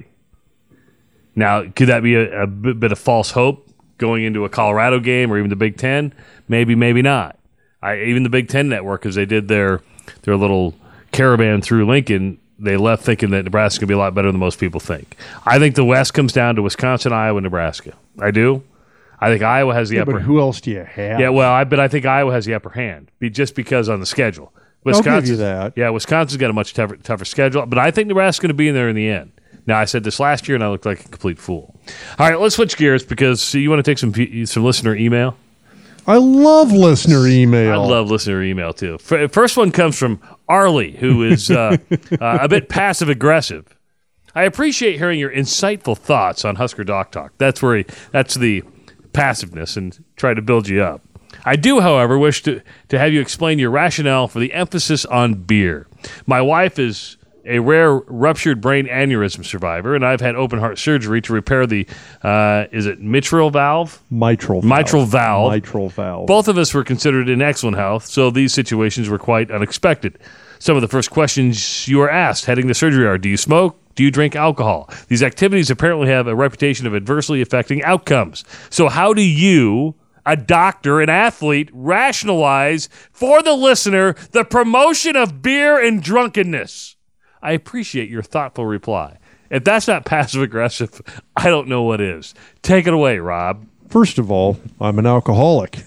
Now, could that be a, a bit of false hope going into a Colorado game or even the Big Ten? Maybe, maybe not. I, even the Big Ten Network, as they did their their little caravan through Lincoln, they left thinking that Nebraska could be a lot better than most people think. I think the West comes down to Wisconsin, Iowa, Nebraska. I do. I think Iowa has the yeah, upper. But who else do you have? Yeah, well, I but I think Iowa has the upper hand, be, just because on the schedule. I'll give you that. Yeah, Wisconsin's got a much tougher, tougher schedule, but I think Nebraska's going to be in there in the end. Now, I said this last year, and I looked like a complete fool. All right, let's switch gears because see, you want to take some some listener email. I love listener email. I love listener email, too. First one comes from Arlie, who is uh, uh, a bit passive-aggressive. I appreciate hearing your insightful thoughts on Husker Doc Talk. That's where he, that's the passiveness and try to build you up. I do, however, wish to, to have you explain your rationale for the emphasis on beer. My wife is a rare ruptured brain aneurysm survivor, and I've had open heart surgery to repair the, uh, is it mitral valve? Mitral valve. Mitral valve. Mitral valve. Both of us were considered in excellent health, so these situations were quite unexpected. Some of the first questions you were asked heading to surgery are, do you smoke? Do you drink alcohol? These activities apparently have a reputation of adversely affecting outcomes. So how do you, a doctor, an athlete, rationalize for the listener the promotion of beer and drunkenness? I appreciate your thoughtful reply. If that's not passive-aggressive, I don't know what is. Take it away, Rob. First of all, I'm an alcoholic.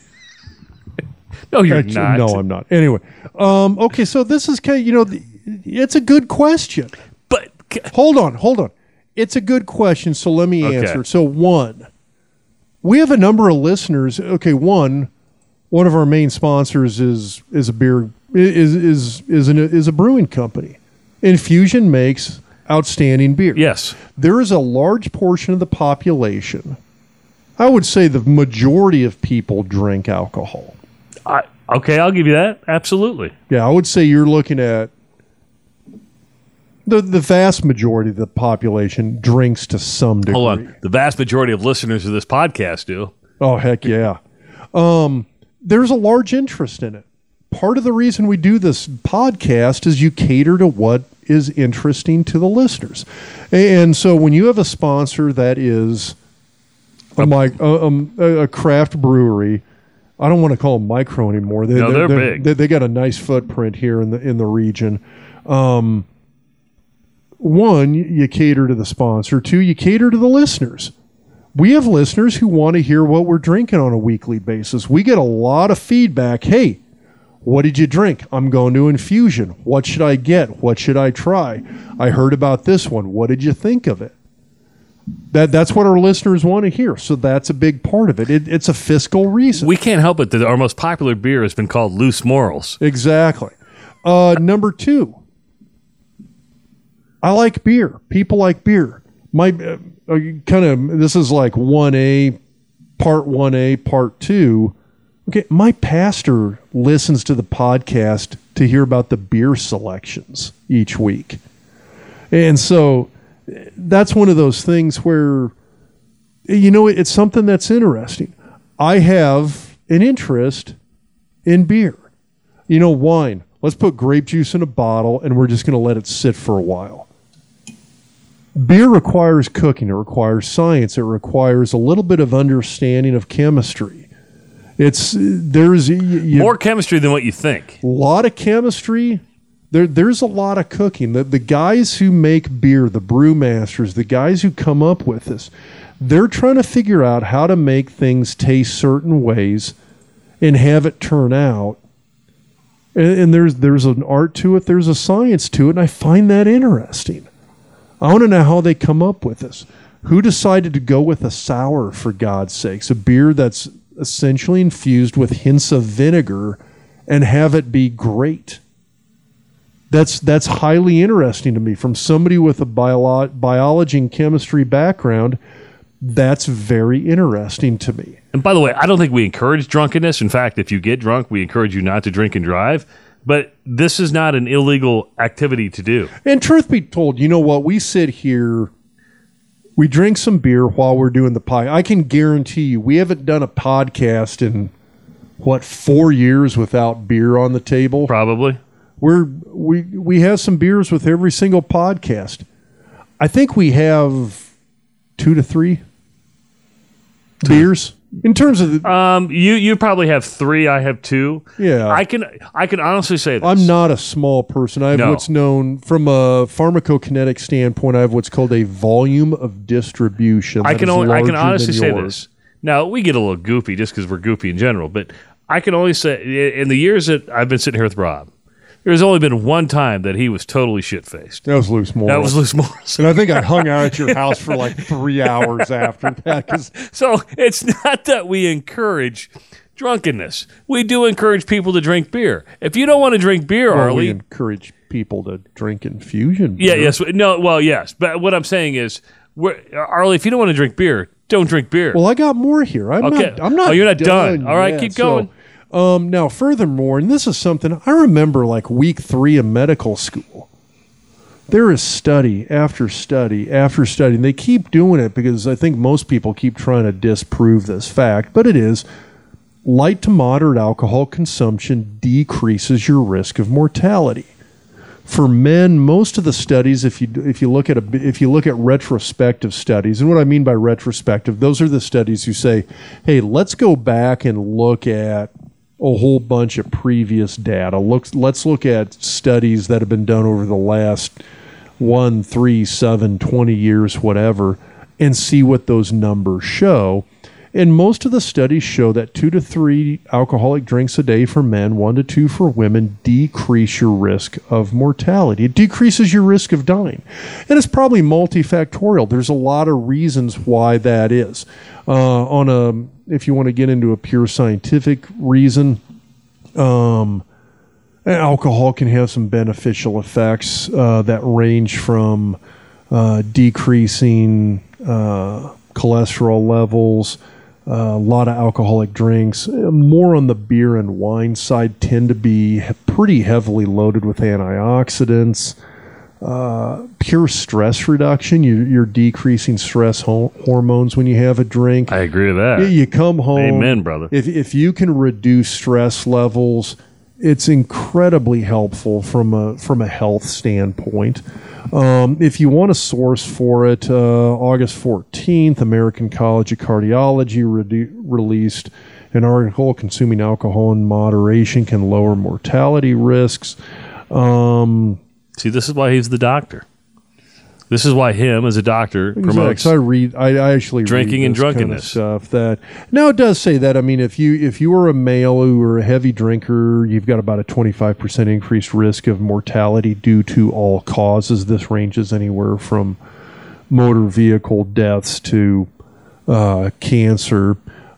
No, you're Actually, not. No, I'm not. Anyway, um, okay, so this is kind of, you know, the, it's a good question. But hold on, hold on. It's a good question, so let me Okay. answer. So one, we have a number of listeners. Okay, one, one of our main sponsors is is a beer is is is an, is a brewing company. Infusion makes outstanding beer. yes. There is a large portion of the population, I would say the majority of people drink alcohol. I, okay, I'll give you that. Absolutely. Yeah, I would say you're looking at the the vast majority of the population drinks to some degree. Hold on. The vast majority of listeners of this podcast do. Oh, heck yeah. Um, there's a large interest in it. Part of the reason we do this podcast is you cater to what is interesting to the listeners. And so when you have a sponsor that is a, mic, a, um, a craft brewery, I don't want to call them micro anymore. They, No, they're they're big. They, they got a nice footprint here in the in the region. Um, one, you cater to the sponsor. Two, you cater to the listeners. We have listeners who want to hear what we're drinking on a weekly basis. We get a lot of feedback. Hey, what did you drink? I'm going to Infusion. What should I get? What should I try? I heard about this one. What did you think of it? That That's what our listeners want to hear. So that's a big part of it. it it's a fiscal reason. We can't help it that our most popular beer has been called Loose Morals. Exactly. Uh, number two, I like beer. People like beer. My uh, kind of, this is like one A, part one A, part two. Okay, my pastor listens to the podcast to hear about the beer selections each week. And so that's one of those things where, you know, it's something that's interesting. I have an interest in beer. You know, wine. Let's put grape juice in a bottle and we're just going to let it sit for a while. Beer requires cooking. It requires science. It requires a little bit of understanding of chemistry. It's there's you, more chemistry than what you think. A lot of chemistry. There, there's a lot of cooking. The, the guys who make beer, the brewmasters, the guys who come up with this, they're trying to figure out how to make things taste certain ways and have it turn out. And, and there's there's an art to it. There's a science to it, and I find that interesting. I want to know how they come up with this. Who decided to go with a sour, for God's sakes? A beer that's essentially infused with hints of vinegar and have it be great. That's that's highly interesting to me. From somebody with a bio- biology and chemistry background, that's very interesting to me. And by the way, I don't think we encourage drunkenness. In fact, if you get drunk, we encourage you not to drink and drive. But this is not an illegal activity to do. And truth be told, you know what? We sit here, we drink some beer while we're doing the pie. I can guarantee you, we haven't done a podcast in, what, four years without beer on the table? Probably. We're, we we have some beers with every single podcast. I think we have two to three beers. In terms of the, um, you you probably have three. I have two. Yeah, I can I can honestly say this. I'm not a small person. I have no. what's known from a pharmacokinetic standpoint. I have what's called a volume of distribution. I can only I can larger honestly than say yours. this. Now we get a little goofy just because we're goofy in general, but I can only say in the years that I've been sitting here with Rob, there's only been one time that he was totally shit-faced. That was Loose Morals. That was Loose Morals. And I think I hung out at your house for like three hours after that. Cause so it's not that we encourage drunkenness. We do encourage people to drink beer. If you don't want to drink beer, well, Arlie... we encourage people to drink Infusion beer. Yeah, yes. No, well, yes. But what I'm saying is, we're, Arlie, if you don't want to drink beer, don't drink beer. Well, I got more here. I'm okay. not I'm not Oh, you're not done. done All right, yet. keep going. So, Um, now, furthermore, and this is something I remember like week three of medical school, there is study after study after study, and they keep doing it because I think most people keep trying to disprove this fact, but it is light to moderate alcohol consumption decreases your risk of mortality. For men, most of the studies, if you if you look at a if you look at retrospective studies, and what I mean by retrospective, those are the studies who say, "Hey, let's go back and look at a whole bunch of previous data. Look, let's look at studies that have been done over the last one, three, seven, twenty years, whatever, and see what those numbers show." And most of the studies show that two to three alcoholic drinks a day for men, one to two for women, decrease your risk of mortality. It decreases your risk of dying. And it's probably multifactorial. There's a lot of reasons why that is. Uh, on a, if you want to get into a pure scientific reason, um, alcohol can have some beneficial effects uh, that range from uh, decreasing uh, cholesterol levels. Uh, a lot of alcoholic drinks, more on the beer and wine side, tend to be pretty heavily loaded with antioxidants. Uh, pure stress reduction, you, you're decreasing stress ho- hormones when you have a drink. I agree with that. You, you come home. Amen, brother. If, if you can reduce stress levels, it's incredibly helpful from a from a health standpoint. Um, if you want a source for it, uh, August fourteenth, American College of Cardiology re- released an article, Consuming Alcohol in Moderation Can Lower Mortality Risks. Um, See, this is why he's the doctor. This is why him, as a doctor, Exactly. promotes So I read. I, I actually drinking read and this kind of drunkenness. stuff. That now it does say that. I mean, if you if you are a male who are a heavy drinker, you've got about a twenty-five percent increased risk of mortality due to all causes. This ranges anywhere from motor vehicle deaths to uh, cancer.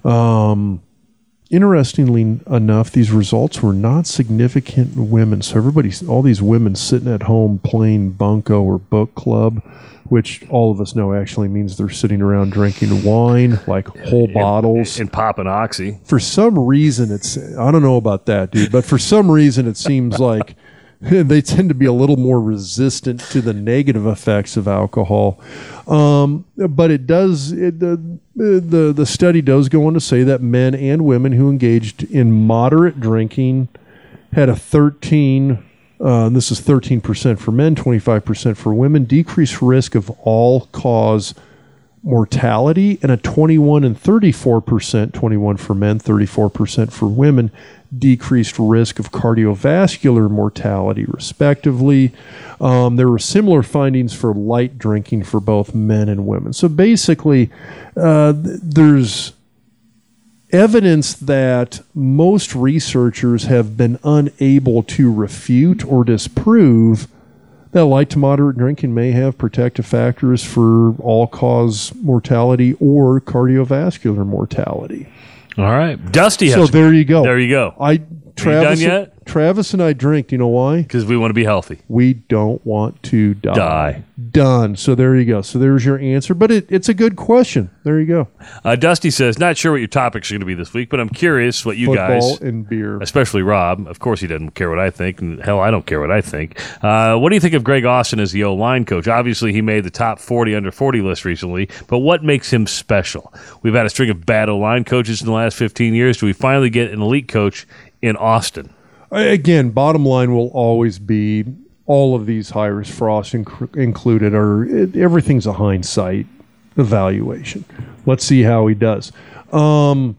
Um, Interestingly enough, these results were not significant in women. So everybody's, all these women sitting at home playing bunco or book club, which all of us know actually means they're sitting around drinking wine, like whole and, bottles. and popping oxy. For some reason, it's, I don't know about that, dude, but for some reason it seems like they tend to be a little more resistant to the negative effects of alcohol. Um, but it does, it, the, the, the study does go on to say that men and women who engaged in moderate drinking had a thirteen, uh, this is thirteen percent for men, twenty-five percent for women, decreased risk of all-cause mortality, and a twenty-one and thirty-four percent, twenty-one for men, thirty-four percent for women, decreased risk of cardiovascular mortality, respectively. Um, there were similar findings for light drinking for both men and women. So basically, uh, th- there's evidence that most researchers have been unable to refute or disprove that light to moderate drinking may have protective factors for all-cause mortality or cardiovascular mortality. All right. Dusty has So there you go. There you go. I Travis, done yet? Travis and I drink. Do you know why? Because we want to be healthy. We don't want to die. Die. Done. So there you go. So there's your answer. But it, it's a good question. There you go. Uh, Dusty says, not sure what your topics are going to be this week, but I'm curious what you Football guys, and beer. especially Rob, of course he doesn't care what I think, and hell, I don't care what I think. Uh, what do you think of Greg Austin as the O-line coach? Obviously, he made the top forty under forty list recently, but what makes him special? We've had a string of bad O-line coaches in the last fifteen years. Do we finally get an elite coach in Austin? Again, bottom line will always be all of these hires, Frost inc- included, are it, everything's a hindsight evaluation. Let's see how he does. Um,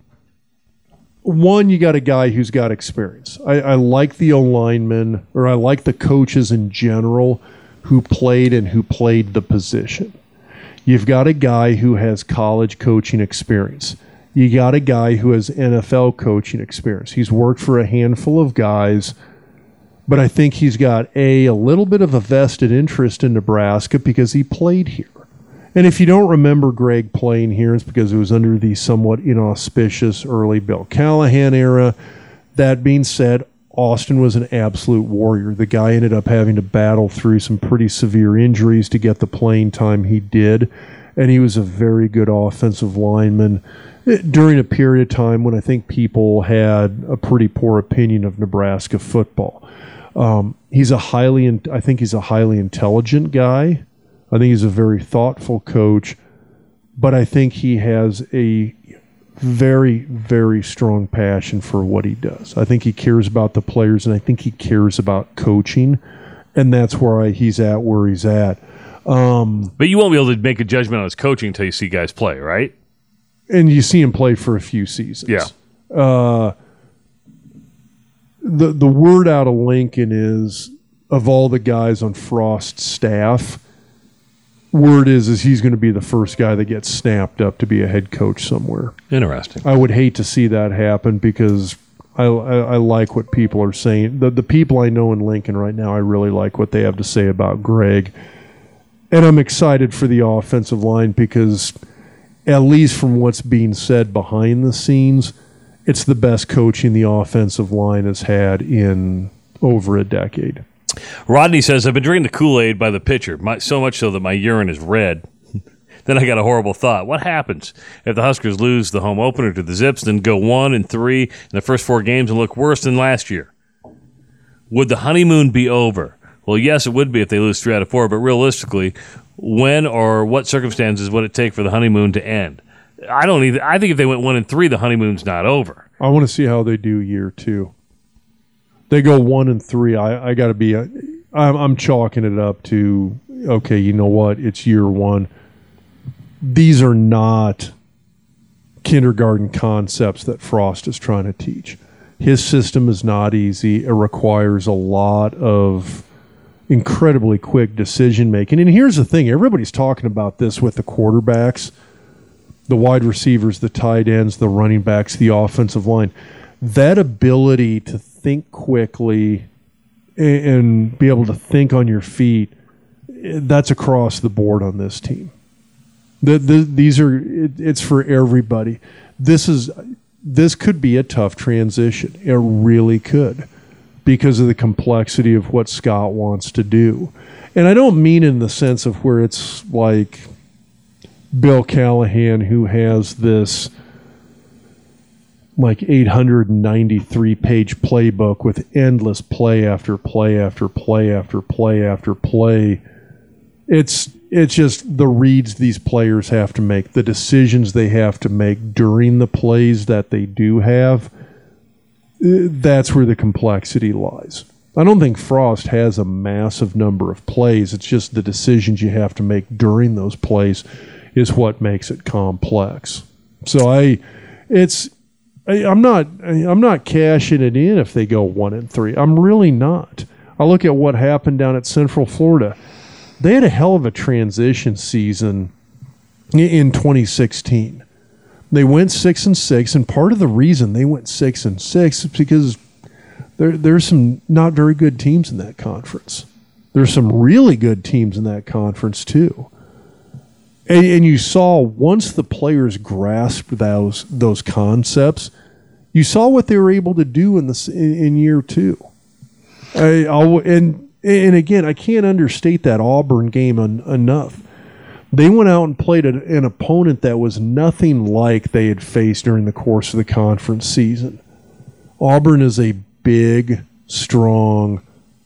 one, you got a guy who's got experience. I, I like the O-linemen, or I like the coaches in general who played and who played the position. You've got a guy who has college coaching experience. You got a guy who has N F L coaching experience. He's worked for a handful of guys, but I think he's got a, a little bit of a vested interest in Nebraska because he played here. And if you don't remember Greg playing here, it's because it was under the somewhat inauspicious early Bill Callahan era. That being said, Austin was an absolute warrior. The guy ended up having to battle through some pretty severe injuries to get the playing time he did, and he was a very good offensive lineman during a period of time when I think people had a pretty poor opinion of Nebraska football. Um, he's a highly, I think he's a highly intelligent guy. I think he's a very thoughtful coach, but I think he has a very, very strong passion for what he does. I think he cares about the players, and I think he cares about coaching, and that's where I, he's at where he's at. Um, but you won't be able to make a judgment on his coaching until you see guys play, right? And you see him play for a few seasons. Yeah. Uh, the the word out of Lincoln is, of all the guys on Frost's staff, word is is he's going to be the first guy that gets snapped up to be a head coach somewhere. Interesting. I would hate to see that happen because I, I, I like what people are saying. The, the people I know in Lincoln right now, I really like what they have to say about Greg. And I'm excited for the offensive line because, at least from what's being said behind the scenes, it's the best coaching the offensive line has had in over a decade. Rodney says, I've been drinking the Kool-Aid by the pitcher, my, so much so that my urine is red. Then I got a horrible thought. What happens if the Huskers lose the home opener to the Zips, then go one and three in the first four games and look worse than last year? Would the honeymoon be over? Well, yes, it would be if they lose three out of four, but realistically, when or what circumstances would it take for the honeymoon to end? I don't either. I think if they went one and three, the honeymoon's not over. I want to see how they do year two. They go one and three. I, I got to be. I'm, I'm chalking it up to okay. You know what? It's year one. These are not kindergarten concepts that Frost is trying to teach. His system is not easy. It requires a lot of incredibly quick decision making. And here's the thing, everybody's talking about this with the quarterbacks, the wide receivers, the tight ends, the running backs, the offensive line. That ability to think quickly and, and be able to think on your feet, that's across the board on this team. The, the, these are it, it's for everybody. This is this could be a tough transition. It really could, because of the complexity of what Scott wants to do. And I don't mean in the sense of where it's like Bill Callahan, who has this like eight hundred ninety-three page playbook with endless play after play after play after play after play. It's it's just the reads these players have to make, the decisions they have to make during the plays that they do have. That's where the complexity lies. I don't think Frost has a massive number of plays. It's just the decisions you have to make during those plays is what makes it complex. So I, it's, I, I'm not, I'm not cashing it in if they go one and three. I'm really not. I look at what happened down at Central Florida. They had a hell of a transition season in twenty sixteen. They went six and six, and part of the reason they went six and six is because there there's some not very good teams in that conference. There's some really good teams in that conference too. And, and you saw once the players grasped those those concepts, you saw what they were able to do in the in, in year two. I I'll, and and again, I can't understate that Auburn game en, enough. They went out and played a, an opponent that was nothing like they had faced during the course of the conference season. Auburn is a big, strong,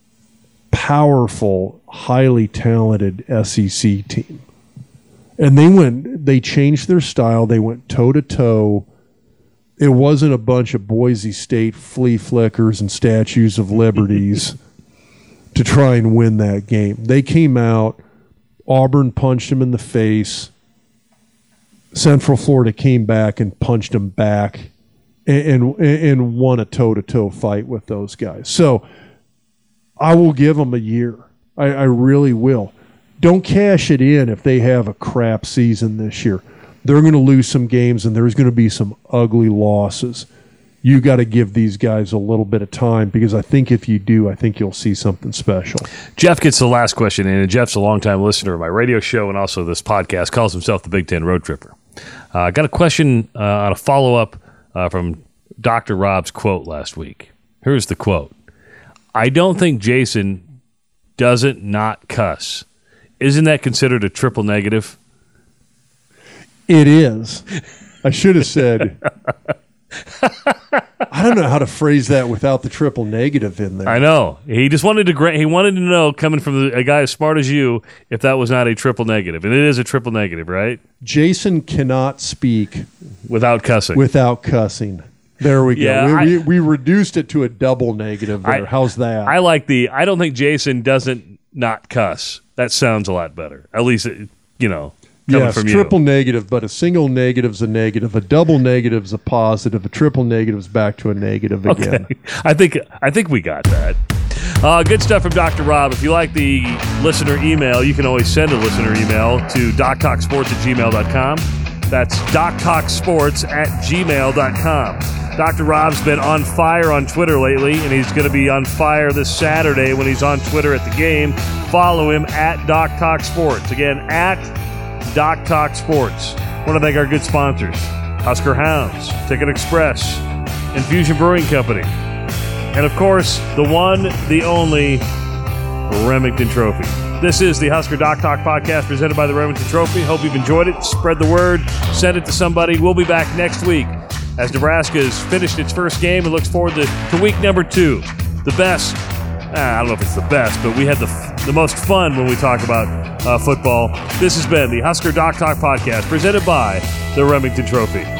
powerful, highly talented S E C team. And they went, they changed their style. They went toe to toe. It wasn't a bunch of Boise State flea flickers and statues of liberties to try and win that game. They came out. Auburn punched him in the face. Central Florida came back and punched him back and, and, and won a toe-to-toe fight with those guys. So I will give them a year. I, I really will. Don't cash it in if they have a crap season this year. They're going to lose some games, and there's going to be some ugly losses. You got to give these guys a little bit of time, because I think if you do, I think you'll see something special. Jeff gets the last question in, and Jeff's a longtime listener of my radio show and also this podcast, calls himself the Big Ten Road Tripper. I uh, got a question uh, on a follow-up uh, from Doctor Rob's quote last week. Here's the quote. I don't think Jason doesn't not cuss. Isn't that considered a triple negative? It is. I should have said... I don't know how to phrase that without the triple negative in there. I know. He just wanted to gra- he wanted to know, coming from the, a guy as smart as you, if that was not a triple negative. And it is a triple negative, right? Jason cannot speak without cussing. Without cussing. There we go. Yeah, we, I, we, we reduced it to a double negative there. I, How's that? I like the, I don't think Jason doesn't not cuss. That sounds a lot better. At least, it, you know. Yes, from triple you. negative, but a single negative's a negative, a double negative's a positive, a triple negative's back to a negative again. Okay. I think I think we got that. Uh, good stuff from Doctor Rob. If you like the listener email, you can always send a listener email to doc talk sports at gmail dot com. That's doc talk sports at gmail dot com. Doctor Rob's been on fire on Twitter lately, and he's going to be on fire this Saturday when he's on Twitter at the game. Follow him at Doc Talk Sports. Again, at Doc Talk Sports. I want to thank our good sponsors, Husker Hounds, Ticket Express, Infusion Brewing Company, and of course, the one, the only Remington Trophy. This is the Husker Doc Talk podcast presented by the Remington Trophy. Hope you've enjoyed it. Spread the word. Send it to somebody. We'll be back next week as Nebraska has finished its first game and looks forward to, to week number two. The best. I don't know if it's the best, but we had the the most fun when we talk about uh, football. This has been the Husker Doc Talk podcast presented by the Remington Trophy.